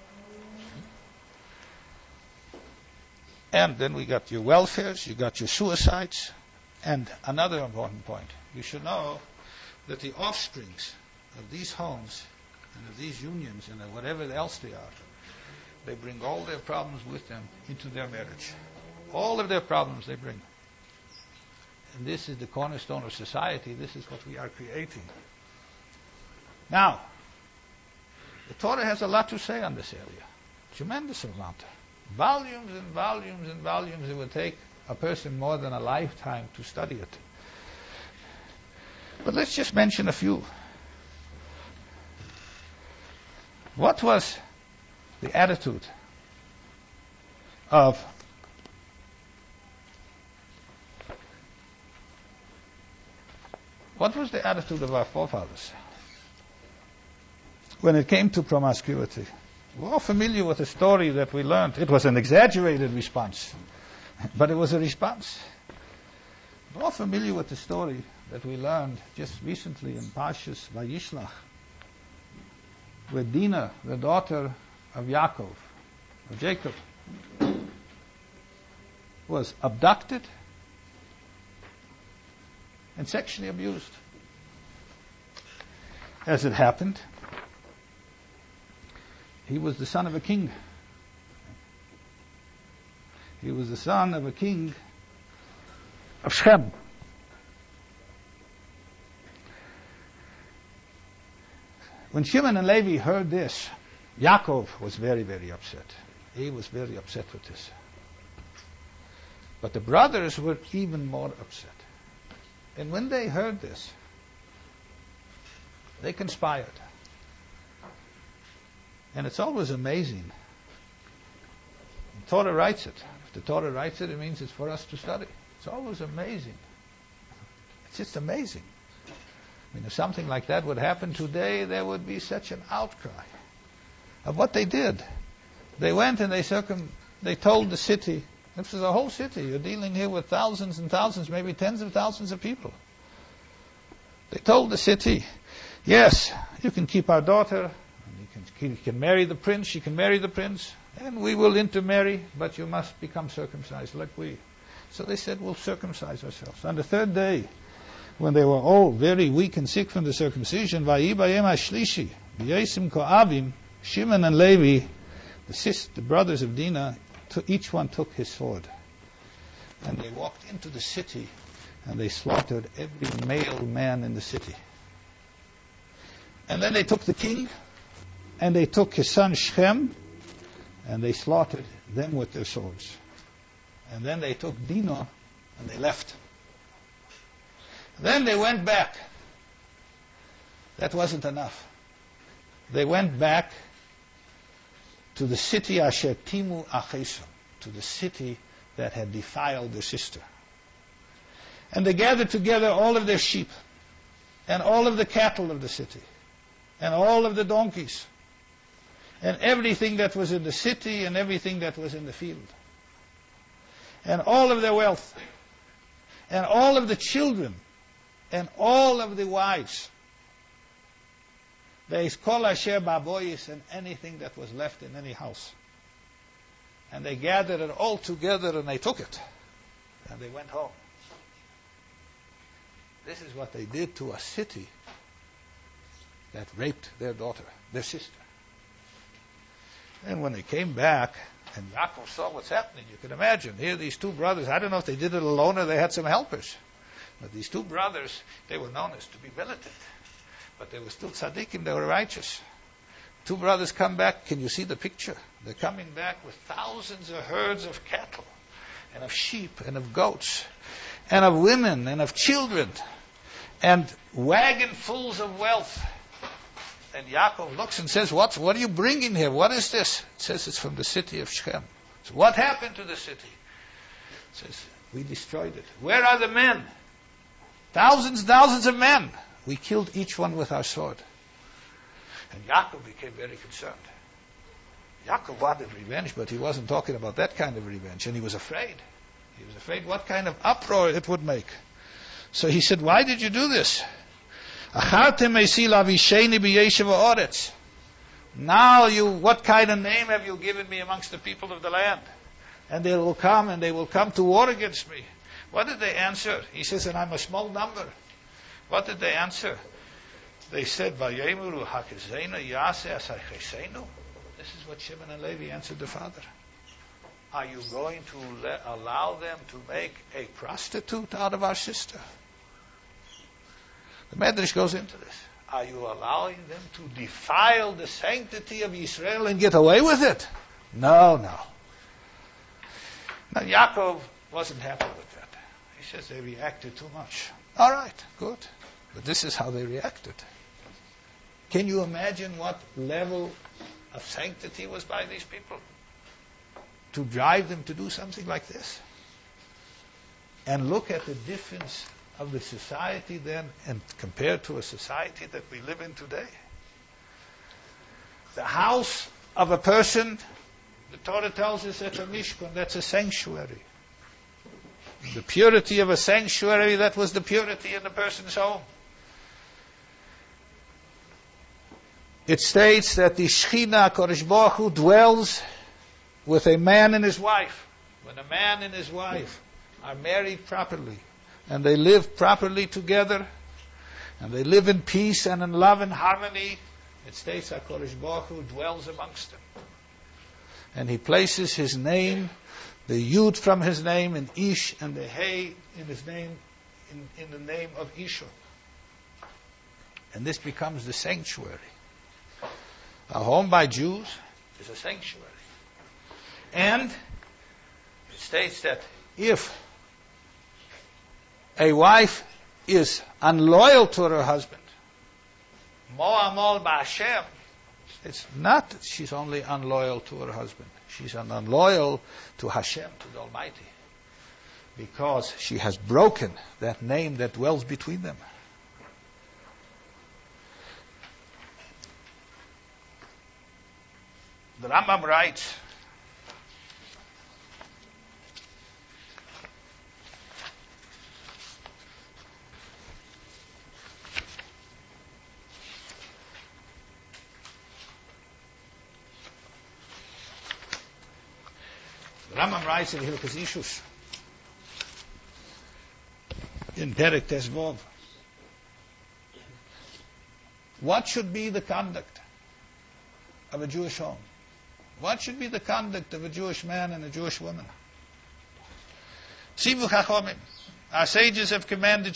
And then we got your welfares, you got your suicides, and another important point. You should know that the offsprings of these homes and of these unions and of whatever else they are, they bring all their problems with them into their marriage. All of their problems they bring. And this is the cornerstone of society. This is what we are creating. Now, the Torah has a lot to say on this area. Tremendous amount. Volumes and volumes and volumes. It would take a person more than a lifetime to study it. But let's just mention a few. What was the attitude of What was the attitude of our forefathers when it came to promiscuity? We're all familiar with the story that we learned. It was an exaggerated response, but it was a response. We're all familiar with the story that we learned just recently in Parshas Vayishlach, where Dinah, the daughter of Yaakov, of Jacob, was abducted and sexually abused. As it happened, he was the son of a king. He was the son of a king of Shechem. When Shimon and Levi heard this, Yaakov was very, very upset. He was very upset with this. But the brothers were even more upset. And when they heard this, they conspired. And it's always amazing. The Torah writes it. If the Torah writes it, it means it's for us to study. It's always amazing. It's just amazing. I mean, if something like that would happen today, there would be such an outcry of what they did. They went and they circum, they told the city. This is a whole city. You're dealing here with thousands and thousands, maybe tens of thousands of people. They told the city, yes, you can keep our daughter. You can, you can marry the prince. She can marry the prince. And we will intermarry, but you must become circumcised like we. So they said, we'll circumcise ourselves. On the third day, when they were all very weak and sick from the circumcision, Vayi bayem hashlishi, b'yesim ko'avim, Shimon and Levi, the, sis, the brothers of Dinah, to, each one took his sword. And they walked into the city, and they slaughtered every male man in the city. And then they took the king, and they took his son Shechem, and they slaughtered them with their swords. And then they took Dinah, and they left. Then they went back. That wasn't enough. They went back to the city Asher Timu Achesam, to the city that had defiled their sister. And they gathered together all of their sheep, and all of the cattle of the city, and all of the donkeys, and everything that was in the city, and everything that was in the field, and all of their wealth, and all of the children, and all of the wives. There is kol asher baboyis, and anything that was left in any house. And they gathered it all together and they took it. And they went home. This is what they did to a city that raped their daughter, their sister. And when they came back, and Yaakov saw what's happening, you can imagine. Here these two brothers, I don't know if they did it alone or they had some helpers. But these two brothers, they were known as to be militant. But they were still tzaddikim, they were righteous. Two brothers come back, can you see the picture? They're coming back with thousands of herds of cattle, and of sheep, and of goats, and of women, and of children, and wagonfuls of wealth. And Yaakov looks and says, what, what are you bringing here? What is this? It says it's from the city of Shechem. So what happened to the city? It says, we destroyed it. Where are the men? Thousands, thousands of men. We killed each one with our sword. And Yaakov became very concerned. Yaakov wanted revenge, but he wasn't talking about that kind of revenge. And he was afraid. He was afraid what kind of uproar it would make. So he said, why did you do this? Now you, what kind of name have you given me amongst the people of the land? And they will come and they will come to war against me. What did they answer? He says, and I'm a small number. What did they answer? They said, Vayemuru hakizenu yase asaychesenu. This is what Shimon and Levi answered the father. Are you going to let, allow them to make a prostitute out of our sister? The Medrash goes into this. Are you allowing them to defile the sanctity of Israel and get away with it? No, no. Now Yaakov wasn't happy with that. He says they reacted too much. All right, good. But this is how they reacted. Can you imagine what level of sanctity was by these people? To drive them to do something like this? And look at the difference of the society then, and compared to a society that we live in today. The house of a person, the Torah tells us that's a mishkan, that's a sanctuary. The purity of a sanctuary, that was the purity in the person's home. It states that the Shechina, Kodesh Baruch Hu, dwells with a man and his wife. When a man and his wife are married properly, and they live properly together, and they live in peace and in love and harmony, it states that Kodesh Baruch Hu dwells amongst them. And he places his name, the Yud from his name in Ish, and the Hey in his name, in, in the name of Isha. And this becomes the sanctuary. A home by Jews is a sanctuary. And it states that if a wife is unloyal to her husband, Mo'amol ba'Hashem, it's not that she's only unloyal to her husband. She's unloyal to Hashem, to the Almighty, because she has broken that name that dwells between them. The Rambam writes, the Rambam writes in Hilchos Ishus, in Perek Tezvov, what should be the conduct of a Jewish home? What should be the conduct of a Jewish man and a Jewish woman? Tzivu Chachomim, our sages have commanded,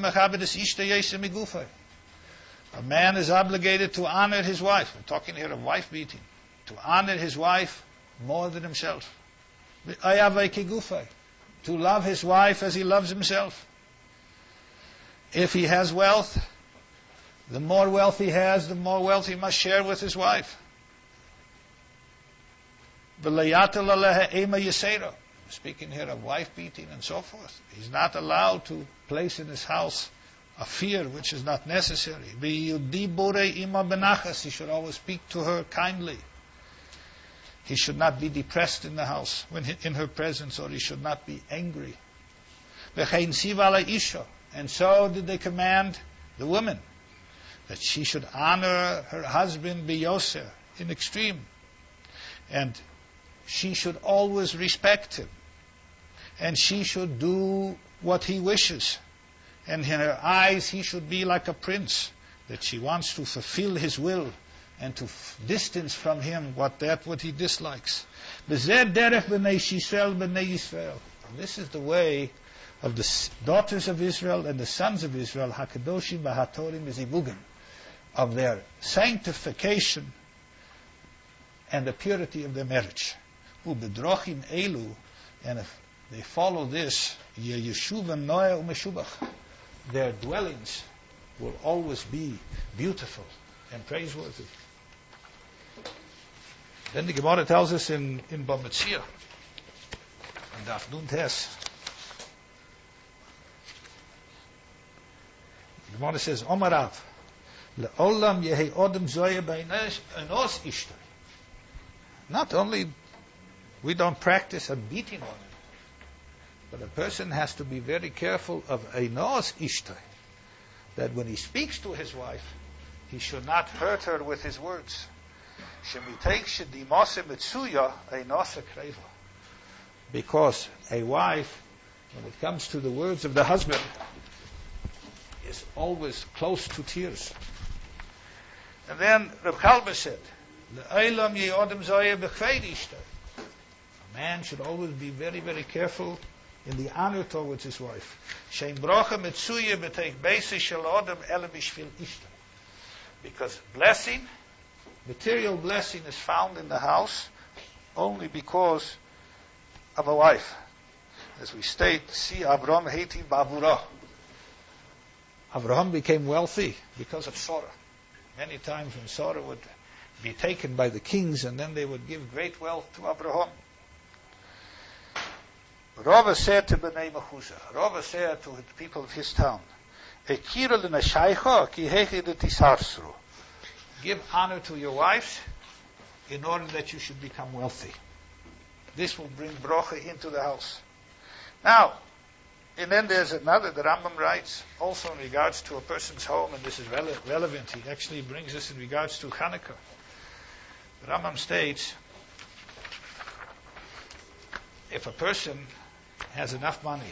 a man is obligated to honor his wife. I'm talking here of wife beating. To honor his wife more than himself. To love his wife as he loves himself. If he has wealth, the more wealth he has, the more wealth he must share with his wife. Speaking here of wife beating and so forth. He's not allowed to place in his house a fear which is not necessary. He should always speak to her kindly. He should not be depressed in the house when he, in her presence, or he should not be angry. And so did they command the woman that she should honor her husband biyoser, in extreme, and she should always respect him, and she should do what he wishes, and in her eyes he should be like a prince, that she wants to fulfill his will and to f- distance from him what that what he dislikes. This is the way of the s- daughters of Israel and the sons of Israel, Hakadoshim Bahatorim Zivugim, of their sanctification and the purity of their marriage. Ubedrochim elu, and if they follow this, Yeshuva Noah Umeshubach, their dwellings will always be beautiful and praiseworthy. Then the Gemara tells us in in Bamitzia, in Daf Nun Tes, the Gemara says, Omarav, le'olam yehi odem zoye b'enos ishtar. Not only we don't practice a beating on it, but a person has to be very careful of enos ishtar, that when he speaks to his wife, he should not hurt her with his words. Because a wife, when it comes to the words of the husband, is always close to tears. And then Reb Chalba said, a man should always be very, very careful in the honor towards his wife. Because blessing, material blessing, is found in the house only because of a wife. As we state, see Avram Heti Bavura. Avraham became wealthy because of Sarah. Many times when Sarah would be taken by the kings, and then they would give great wealth to Abraham. Rava said to Bnei Mechuza, Rava said to the people of his town, give honor to your wives in order that you should become wealthy. This will bring brocha into the house. Now, and then there's another, the Rambam writes, also in regards to a person's home, and this is rele- relevant, he actually brings this in regards to Hanukkah. The Rambam states, if a person has enough money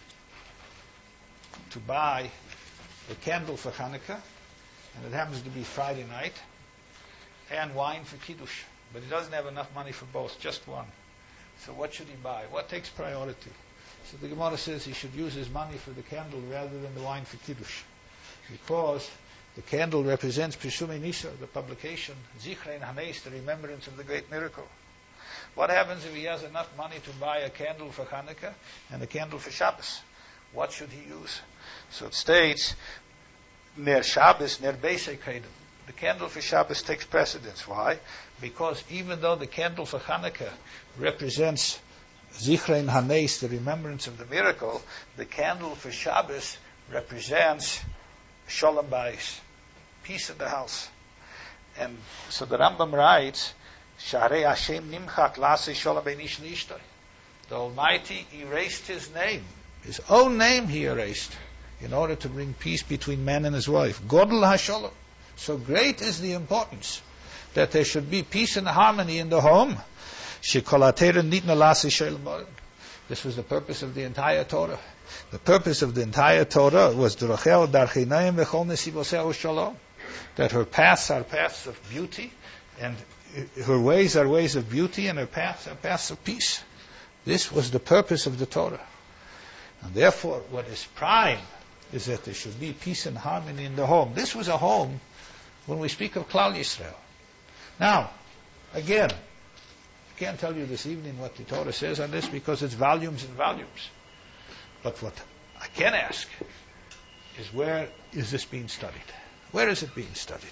to buy a candle for Hanukkah, and it happens to be Friday night, and wine for Kiddush, but he doesn't have enough money for both, just one. So what should he buy? What takes priority? So the Gemara says he should use his money for the candle rather than the wine for Kiddush, because the candle represents Pishumei Nisa, the publication, Zichrein Hanes, the remembrance of the great miracle. What happens if he has enough money to buy a candle for Hanukkah and a candle for Shabbos? What should he use? So it states, Ner Shabbos, Ner Beisei Kedem. The candle for Shabbos takes precedence. Why? Because even though the candle for Hanukkah represents Zichrein Hanes, the remembrance of the miracle, the candle for Shabbos represents Shalom Bayis, peace in the house. And so the Rambam writes, Sharei Hashem nimchak lasei shalom bein ish l'ishtoi. The Almighty erased his name, his own name he erased, in order to bring peace between man and his wife. Godel hashalom. So great is the importance that there should be peace and harmony in the home. Shekol haTorah nitna lasei shalom ba'olam. This was the purpose of the entire Torah. The purpose of the entire Torah was D'rocheo darchei noam v'chol nesivoseo shalom, that her paths are paths of beauty, and her ways are ways of beauty, and her paths are paths of peace. This was the purpose of the Torah. And therefore, what is prime is that there should be peace and harmony in the home. This was a home when we speak of Klal Yisrael. Now, again, I can't tell you this evening what the Torah says on this because it's volumes and volumes. But what I can ask is, where is this being studied? Where is it being studied?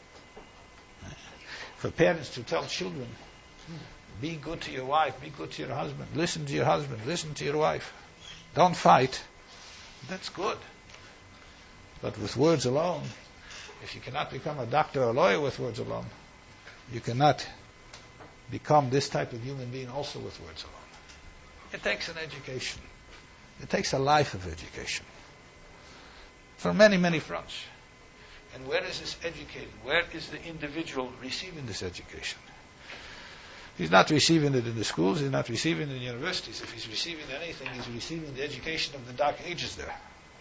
For parents to tell children, be good to your wife, be good to your husband, listen to your husband, listen to your wife, don't fight, that's good. But with words alone, if you cannot become a doctor or a lawyer with words alone, you cannot become this type of human being also with words alone. It takes an education. It takes a life of education from many, many fronts. And where is this educated? Where is the individual receiving this education? He's not receiving it in the schools, he's not receiving it in universities. If he's receiving anything, he's receiving the education of the Dark Ages there.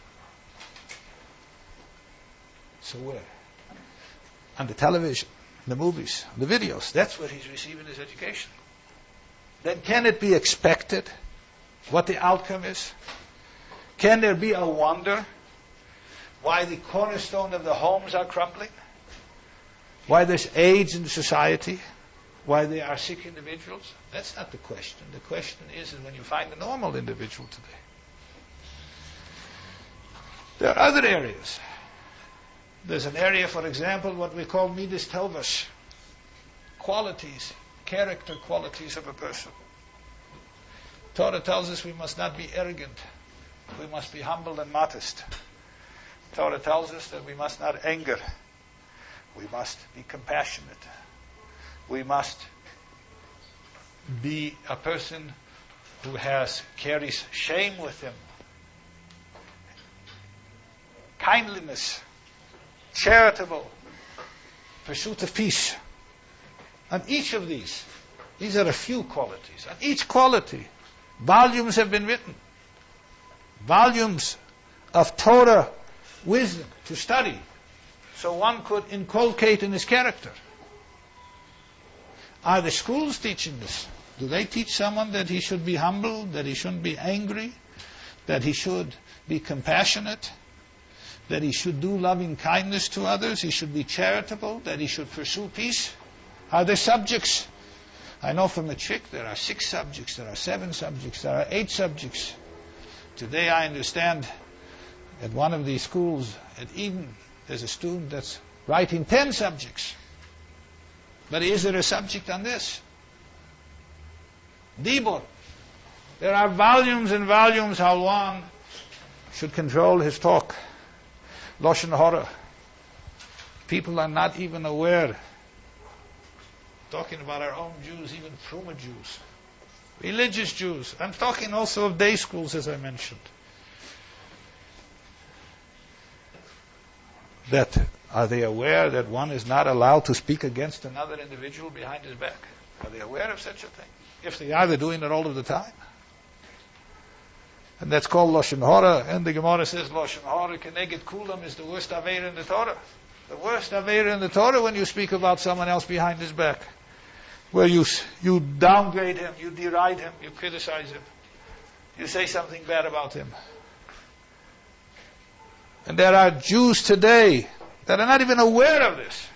So where? On the television, the movies, the videos. That's where he's receiving his education. Then can it be expected what the outcome is? Can there be a wonder why the cornerstone of the homes are crumbling? Why there's AIDS in society? Why there are sick individuals? That's not the question. The question is, is when you find a normal individual today. There are other areas. There's an area, for example, what we call midas tovas, qualities, character qualities of a person. Torah tells us we must not be arrogant. We must be humble and modest. Torah tells us that we must not anger. We must be compassionate. We must be a person who has carries shame with him. Kindliness, charitable, pursuit of peace. On each of these, these are a few qualities. On each quality, volumes have been written. Volumes of Torah wisdom to study, so one could inculcate in his character. Are the schools teaching this? Do they teach someone that he should be humble, that he shouldn't be angry, that he should be compassionate, that he should do loving kindness to others, he should be charitable, that he should pursue peace? Are there subjects? I know from a chick there are six subjects, there are seven subjects, there are eight subjects. Today I understand at one of these schools at Eden, there's a student that's writing ten subjects. But is there a subject on this? Dibor. There are volumes and volumes how one should control his talk. Lashon Hara. People are not even aware. Talking about our own Jews, even Truma Jews. Religious Jews. I'm talking also of day schools, as I mentioned. That, are they aware that one is not allowed to speak against another individual behind his back? Are they aware of such a thing? If they are, they're doing it all of the time. And that's called Lashon Hara. And the Gemara says Lashon Hara Keneged Kulam is the worst Aveira in the Torah. The worst Aveira in the Torah when you speak about someone else behind his back. Where you you downgrade him, you deride him, you criticize him. You say something bad about him. And there are Jews today that are not even aware of this.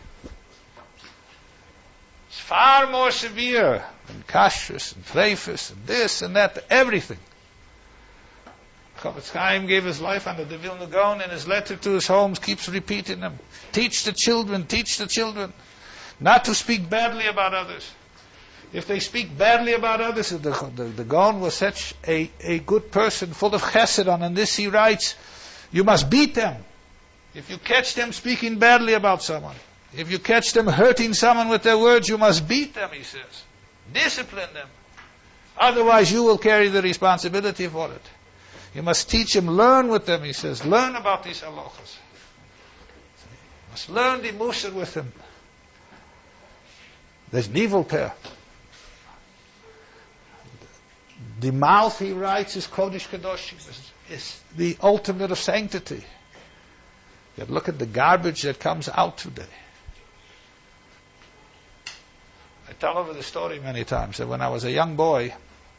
It's far more severe than kashrus and treifus and this and that, everything. Chofetz Chaim gave his life under the Vilna Gaon, in his letter to his homes keeps repeating them. Teach the children, teach the children not to speak badly about others. If they speak badly about others, the, the, the Gaon was such a, a good person, full of chesed, and on this he writes, you must beat them. If you catch them speaking badly about someone, if you catch them hurting someone with their words, you must beat them, he says. Discipline them. Otherwise you will carry the responsibility for it. You must teach them, learn with them, he says. Learn about these halachas. You must learn the musar with them. There's an evil pair. The mouth, he writes, is Kodesh Kadosh, is the ultimate of sanctity. You look at the garbage that comes out today. I tell over the story many times that when I was a young boy,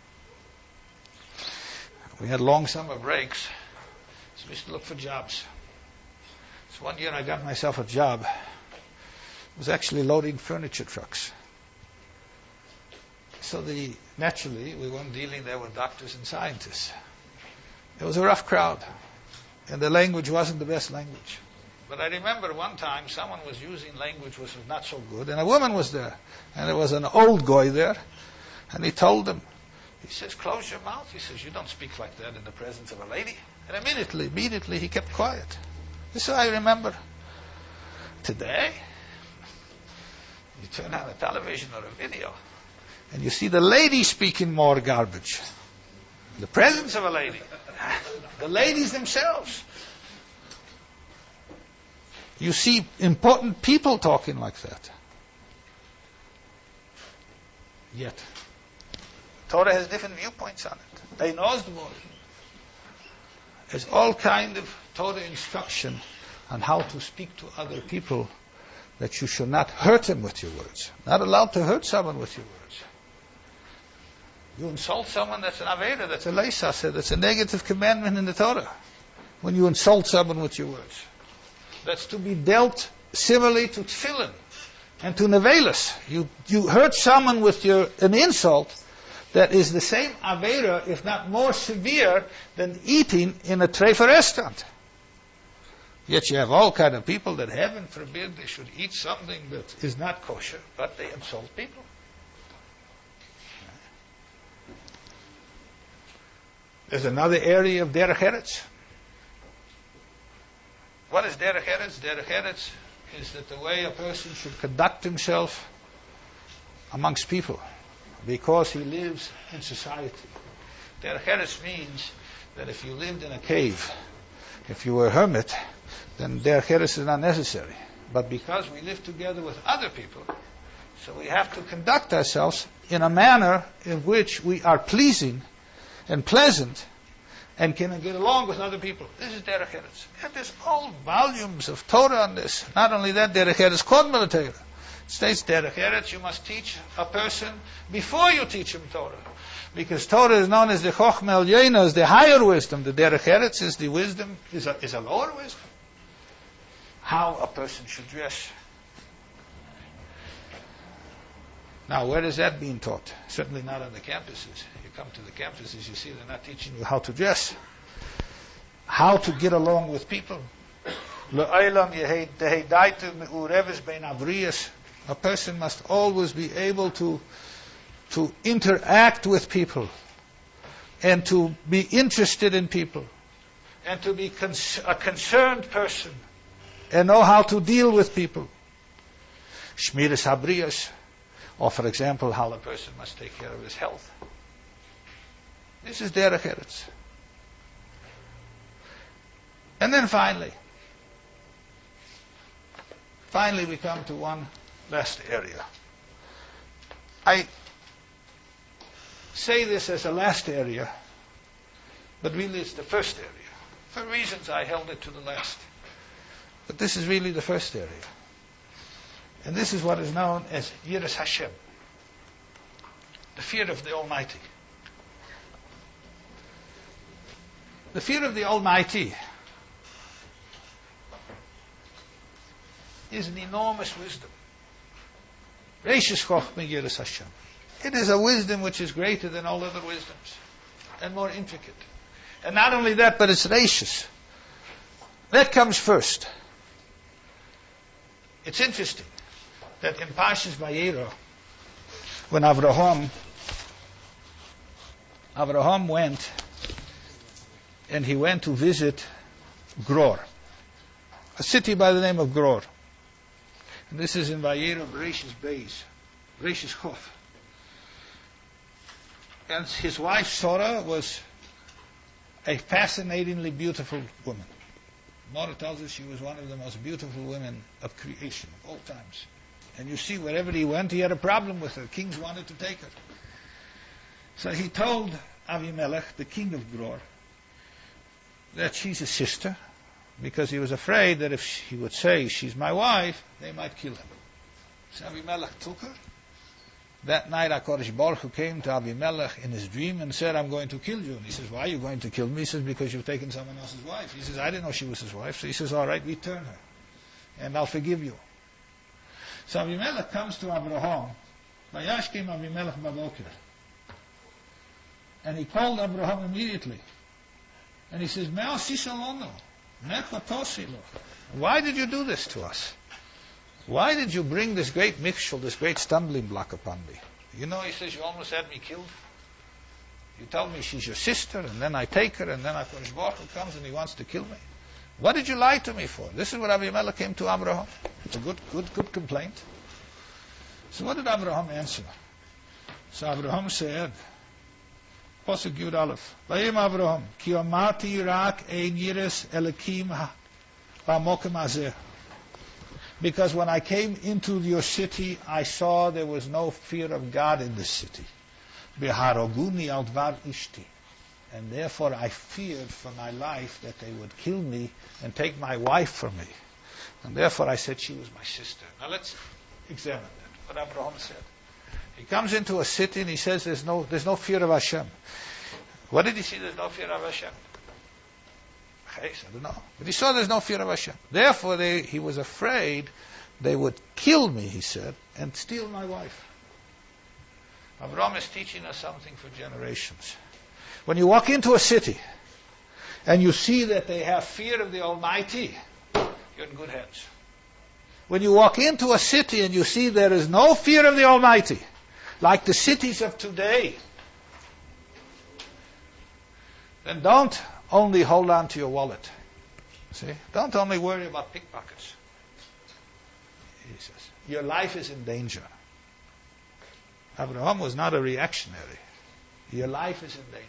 we had long summer breaks, so we used to look for jobs. So one year I got myself a job. It was actually loading furniture trucks. So the naturally, we weren't dealing there with doctors and scientists. It was a rough crowd, and the language wasn't the best language. But I remember one time someone was using language which was not so good, and a woman was there, and there was an old guy there, and he told them, he says, close your mouth. He says, you don't speak like that in the presence of a lady. And immediately, immediately he kept quiet. This is what I remember. Today, you turn on a television or a video, and you see the lady speaking more garbage. In the presence of a lady. The ladies themselves. You see important people talking like that. Yet, Torah has different viewpoints on it. They know the word. There's all kind of Torah instruction on how to speak to other people, that you should not hurt them with your words. Not allowed to hurt someone with your words. You insult someone, that's an Avera, that's a Leisasa, that's a negative commandment in the Torah. When you insult someone with your words. That's to be dealt similarly to Tefillin and to Nevelis. You, you hurt someone with your an insult that is the same Avera, if not more severe, than eating in a treifa restaurant. Yet you have all kind of people that, heaven forbid, they should eat something that is not kosher, but they insult people. There's another area of derech eretz. What is derech eretz? Derech eretz is that the way a person should conduct himself amongst people, because he lives in society. Derech eretz means that if you lived in a cave, if you were a hermit, then derech eretz is not necessary. But because we live together with other people, so we have to conduct ourselves in a manner in which we are pleasing and pleasant and can get along with other people. This is derech eretz. And there's all volumes of Torah on this. Not only that, derech eretz called military. It states derech eretz, you must teach a person before you teach him Torah. Because Torah is known as the Chochmah Elyoina, as the higher wisdom. The derech eretz is the wisdom, is a, is a lower wisdom. How a person should dress. Now, where is that being taught? Certainly not on the campuses. You come to the campuses, you see they're not teaching you how to dress, how to get along with people. A person must always be able to, to interact with people, and to be interested in people, and to be cons- a concerned person, and know how to deal with people. Shmiras habriyas, or for example, how a person must take care of his health. This is derech eretz. And then finally, finally we come to one last area. I say this as a last area, but really it's the first area. For reasons I held it to the last. But this is really the first area. And this is what is known as Yiras Hashem, the fear of the Almighty. The fear of the Almighty is an enormous wisdom. Reishis Chochmah Yiras Hashem. It is a wisdom which is greater than all other wisdoms and more intricate. And not only that, but it's Reishis. That comes first. It's interesting that in Parshas Vayera, when Avraham, Avraham went, and he went to visit Gror, a city by the name of Gror. And this is in Vayera Bereshis Beis, Bereshis Chof. And his wife Sarah was a fascinatingly beautiful woman. Mora tells us she was one of the most beautiful women of creation of all times. And you see, wherever he went, he had a problem with her. Kings wanted to take her. So he told Avimelech, the king of Gror, that she's a sister, because he was afraid that if he would say she's my wife, they might kill him. So Avimelech took her. That night, HaKadosh Baruch Hu came to Avimelech in his dream and said, I'm going to kill you. And he says, why are you going to kill me? He says, because you've taken someone else's wife. He says, I didn't know she was his wife. So he says, all right, return her, and I'll forgive you. So Avimelech comes to Abraham. Vayash came Avimelech Baboker. And he called Abraham immediately. And he says, Me'al sisalono, mechotosilo. Why did you do this to us? Why did you bring this great mikshul, this great stumbling block upon me? You know, he says, you almost had me killed. You told me she's your sister, and then I take her, and then HaKadosh Baruch Hu comes and he wants to kill me. What did you lie to me for? This is what Avimelech came to Abraham. It's a good, good, good complaint. So what did Abraham answer? So Abraham said, Pasuk Yud Aleph, Vayim Abraham, ki amati rak ein yiras Elokim ba'mokem hazeh. Because when I came into your city, I saw there was no fear of God in this city. Beharoguni al dvar ishti. And therefore I feared for my life that they would kill me and take my wife from me. And therefore I said she was my sister. Now let's examine that, what Abraham said. He comes into a city and he says there's no, there's no fear of Hashem. What did he see there's no fear of Hashem? I don't know. But he saw there's no fear of Hashem. Therefore they, he was afraid they would kill me, he said, and steal my wife. Abraham is teaching us something for generations. When you walk into a city and you see that they have fear of the Almighty, you're in good hands. When you walk into a city and you see there is no fear of the Almighty, like the cities of today, then don't only hold on to your wallet. See? Don't only worry about pickpockets. He says, your life is in danger. Abraham was not a reactionary. Your life is in danger.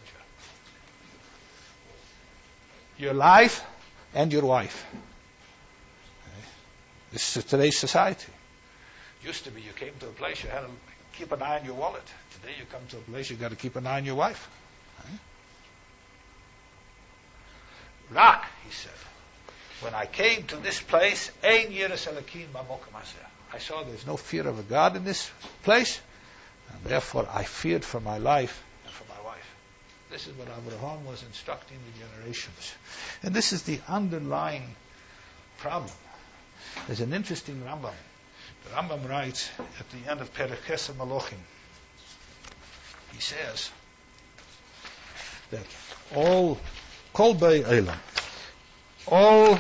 Your life and your wife. Okay. This is today's society. Used to be you came to a place, you had to keep an eye on your wallet. Today you come to a place, you got to keep an eye on your wife. Okay. Rak, he said, when I came to this place, ein yiras Elokim ba'mokem hazeh. I saw there's no fear of a God in this place, and therefore I feared for my life and for my wife. This is what Abraham was instructing the generations. And this is the underlying problem. There's an interesting Rambam. The Rambam writes at the end of Perek Chesed Malachim, he says that all Kol Bei Eilam, all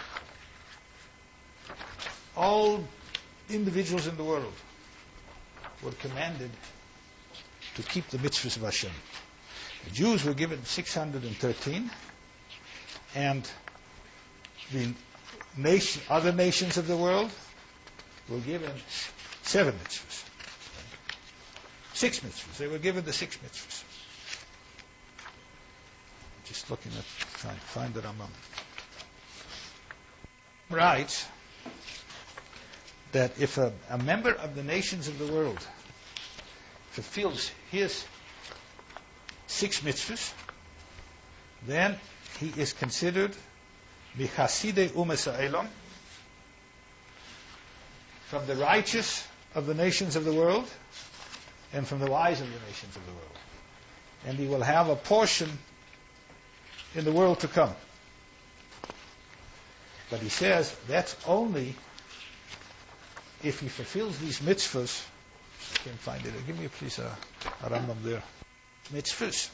all individuals in the world were commanded to keep the mitzvahs of Hashem. The Jews were given six hundred thirteen, and the nation, other nations of the world were given seven mitzvahs. Six mitzvahs. They were given the six mitzvahs. Just looking at, trying to find the Rambam. Writes that if a, a member of the nations of the world fulfills his six mitzvahs, then he is considered Michasidei Umes Ha'olam, from the righteous of the nations of the world and from the wise of the nations of the world. And he will have a portion in the world to come. But he says that's only if he fulfills these mitzvahs. I can't find it. Give me please a, a Rambam there. Mitzvahs.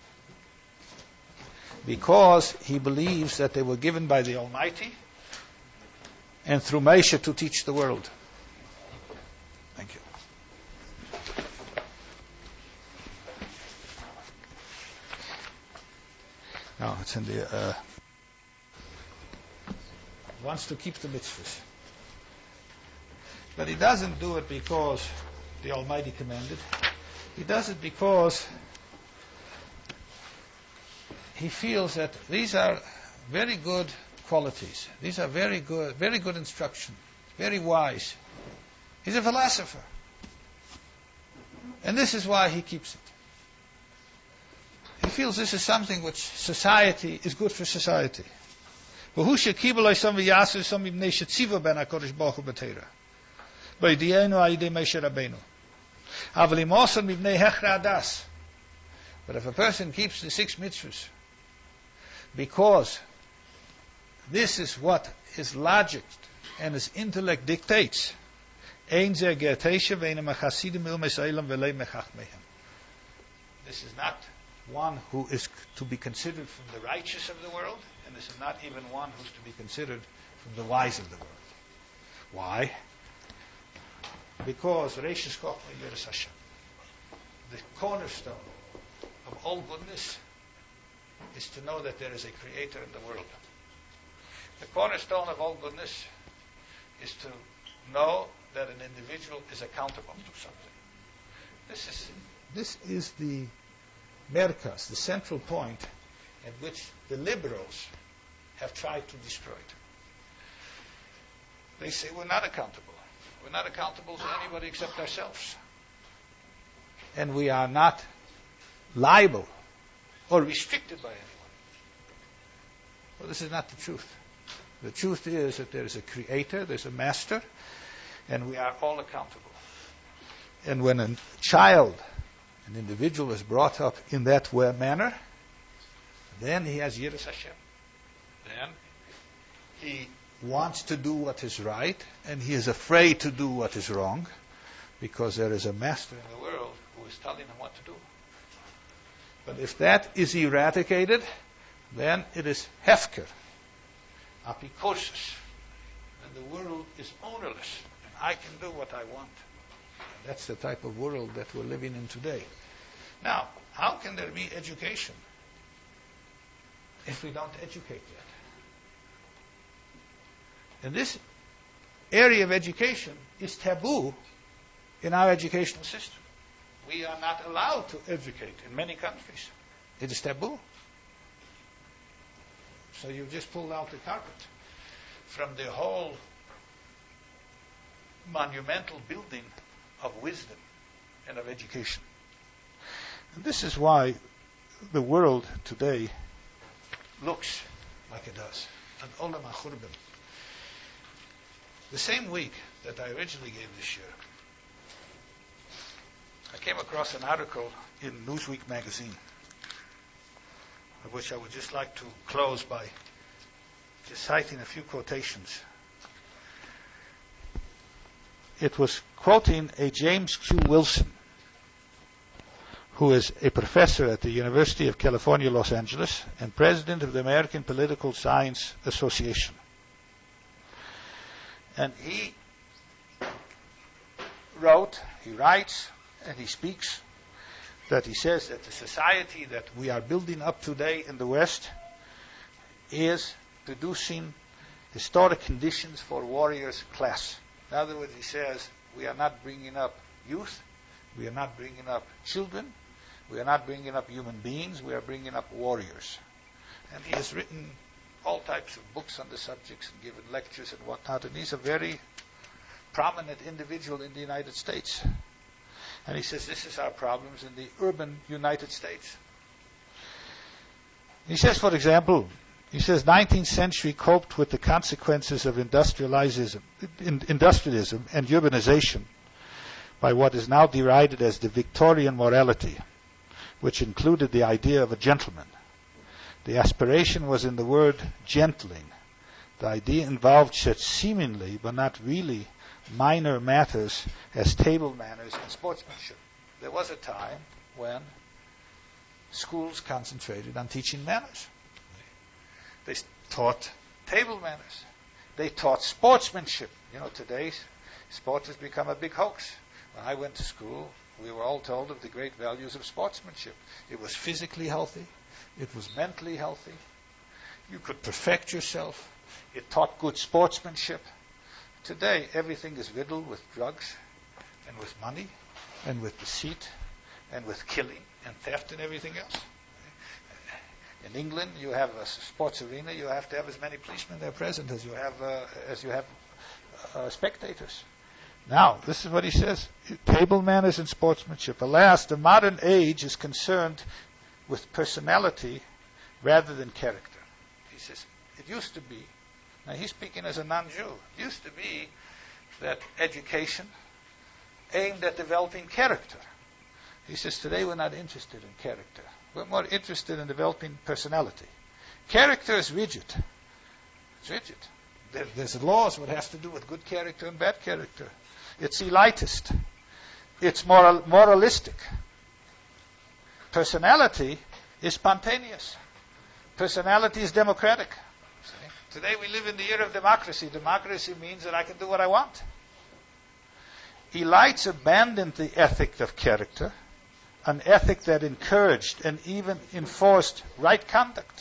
Because he believes that they were given by the Almighty and through Moshe to teach the world. Thank you. Now it's in the uh, wants to keep the mitzvahs. But he doesn't do it because the Almighty commanded. He does it because he feels that these are very good qualities. These are very good, very good instruction, very wise. He's a philosopher. And this is why he keeps it. He feels this is something which society is good for society. But if a person keeps the six mitzvahs because this is what his logic and his intellect dictates, this is not one who is to be considered from the righteous of the world, and this is not even one who's to be considered from the wise of the world. Why? Because Reishis Chochmah Yiras Hashem, the cornerstone of all goodness, is to know that there is a creator in the world. The cornerstone of all goodness is to know that an individual is accountable to something. This is this is the merkas, the central point at which the liberals have tried to destroy it. They say we're not accountable. We're not accountable to anybody except ourselves. And we are not liable or restricted by anyone. Well, this is not the truth. The truth is that there is a creator, there's a master, and we are all accountable. And when a child, an individual is brought up in that way, manner, then he has Yiras Hashem. Then he wants to do what is right, and he is afraid to do what is wrong, because there is a master in the world who is telling him what to do. But if that is eradicated, then it is hefker, apikosis, and the world is ownerless, and I can do what I want. And that's the type of world that we're living in today. Now, how can there be education if we don't educate yet? And this area of education is taboo in our educational system. We are not allowed to educate in many countries. It is taboo. So you just pulled out the carpet from the whole monumental building of wisdom and of education. And this is why the world today looks like it does. An olam hachurban. The same week that I originally gave this year, I came across an article in Newsweek magazine, of which I would just like to close by just citing a few quotations. It was quoting a James Q. Wilson, who is a professor at the University of California, Los Angeles, and president of the American Political Science Association. And he wrote, he writes, and he speaks, that he says that the society that we are building up today in the West is producing historic conditions for warriors class. In other words, he says, we are not bringing up youth, we are not bringing up children, we are not bringing up human beings, we are bringing up warriors. And he has written all types of books on the subjects and given lectures and whatnot, and he's a very prominent individual in the United States. And he says, this is our problems in the urban United States. He says, for example, he says, nineteenth century coped with the consequences of industrialism, industrialism and urbanization by what is now derided as the Victorian morality, which included the idea of a gentleman. The aspiration was in the word gentling. The idea involved such seemingly, but not really, minor matters as table manners and sportsmanship. There was a time when schools concentrated on teaching manners. They taught table manners. They taught sportsmanship. You know, today sport has become a big hoax. When I went to school, we were all told of the great values of sportsmanship. It was physically healthy. It was mentally healthy. You could perfect yourself. It taught good sportsmanship. Today, everything is riddled with drugs and with money and with deceit and with killing and theft and everything else. In England, you have a sports arena. You have to have as many policemen there present as you have uh, as you have uh, spectators. Now, this is what he says: table manners and sportsmanship. Alas, the modern age is concerned with personality rather than character. He says it used to be. Now he's speaking as a non-Jew. It used to be that education aimed at developing character. He says today we're not interested in character. We're more interested in developing personality. Character is rigid. It's rigid. There, there's laws what has to do with good character and bad character. It's elitist. It's moral, moralistic. Personality is spontaneous. Personality is democratic. See? Today we live in the era of democracy. Democracy means that I can do what I want. Elites abandoned the ethic of character, an ethic that encouraged and even enforced right conduct.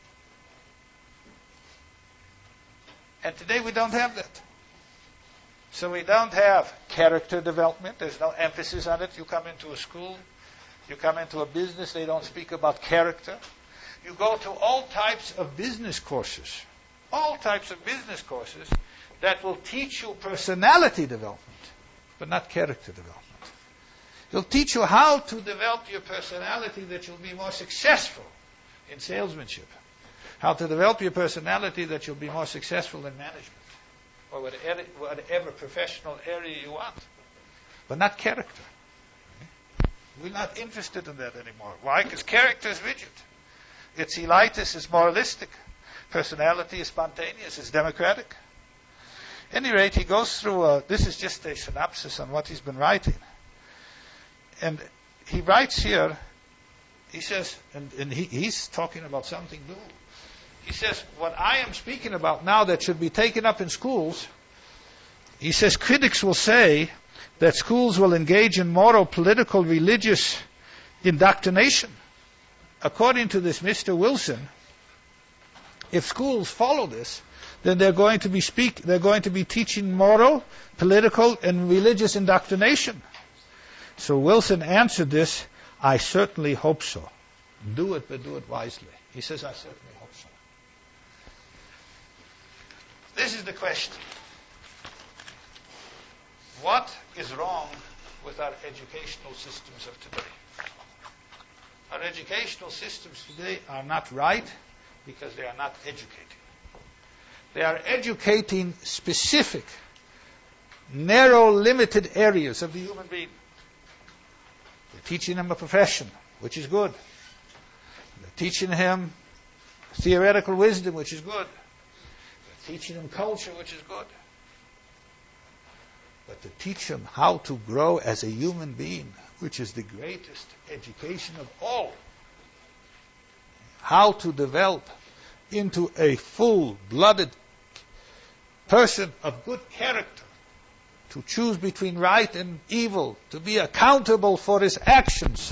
And today we don't have that. So we don't have character development. There's no emphasis on it. You come into a school, you come into a business, they don't speak about character. You go to all types of business courses, all types of business courses that will teach you personality development, but not character development. It'll teach you how to develop your personality that you'll be more successful in salesmanship, how to develop your personality that you'll be more successful in management, or whatever, whatever professional area you want, but not character. We're not interested in that anymore. Why? Because character is rigid. It's elitist, it's moralistic. Personality is spontaneous, it's democratic. At any rate, he goes through, a, this is just a synopsis on what he's been writing. And he writes here, he says, and, and he, he's talking about something new. He says, what I am speaking about now that should be taken up in schools, he says, critics will say that schools will engage in moral, political, religious indoctrination. According to this Mister Wilson, if schools follow this, then they're going to be speak, they're going to be teaching moral, political, and religious indoctrination. So Wilson answered this, I certainly hope so. Do it, but do it wisely. He says, I certainly hope so. This is the question. What is wrong with our educational systems of today? Our educational systems today are not right because they are not educating. They are educating specific, narrow, limited areas of the human being. They're teaching him a profession, which is good. They're teaching him theoretical wisdom, which is good. They're teaching him culture, which is good. But to teach him how to grow as a human being, which is the greatest education of all, how to develop into a full-blooded person of good character, to choose between right and evil, to be accountable for his actions,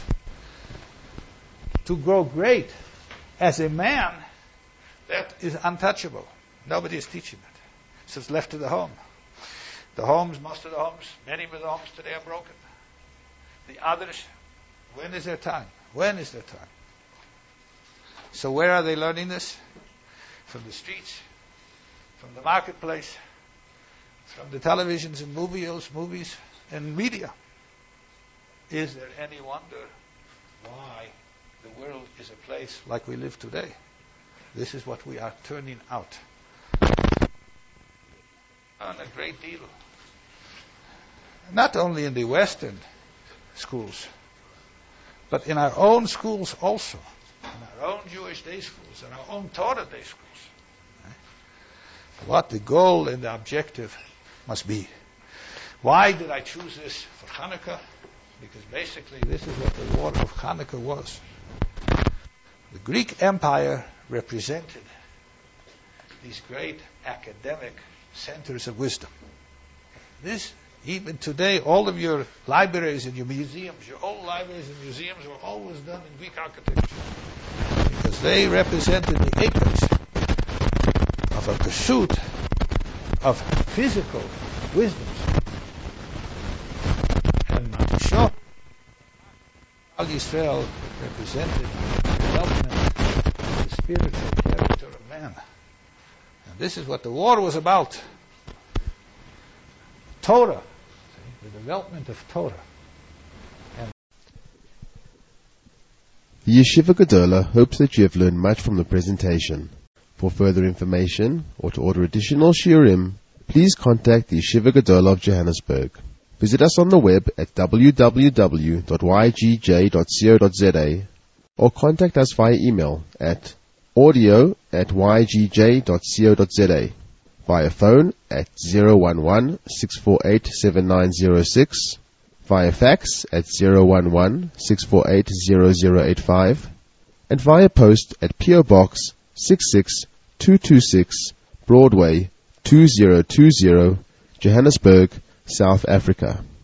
to grow great as a man, that is untouchable. Nobody is teaching it. So it's left to the home. The homes, most of the homes, many of the homes today are broken. The others, when is their time? When is their time? So where are they learning this? From the streets, from the marketplace, from the televisions and movies, movies and media. Is there any wonder why the world is a place like we live today? This is what we are turning out. On a great deal. Not only in the Western schools, but in our own schools also. In our own Jewish day schools, in our own Torah day schools. What the goal and the objective must be. Why did I choose this for Hanukkah? Because basically this is what the war of Hanukkah was. The Greek Empire represented these great academic centers of wisdom. This, even today, all of your libraries and your museums, your old libraries and museums were always done in Greek architecture. Because they represented the apex of a pursuit of physical wisdom. And Matushot, Al Yisrael represented the development of the spiritual character of man. And this is what the war was about. Torah, the development of Torah. And The Yeshiva Gedola hopes that you have learned much from the presentation. For further information or to order additional shiurim, please contact the Yeshiva Gedola of Johannesburg. Visit us on the web at w w w dot y g j dot co dot z a or contact us via email at audio at y g j dot co dot z a, via phone at zero one one, six four eight, seven nine zero six, via fax at zero one one, six four eight, zero zero eight five, and via post at P O Box six six two two six, Broadway two zero two zero, Johannesburg, South Africa.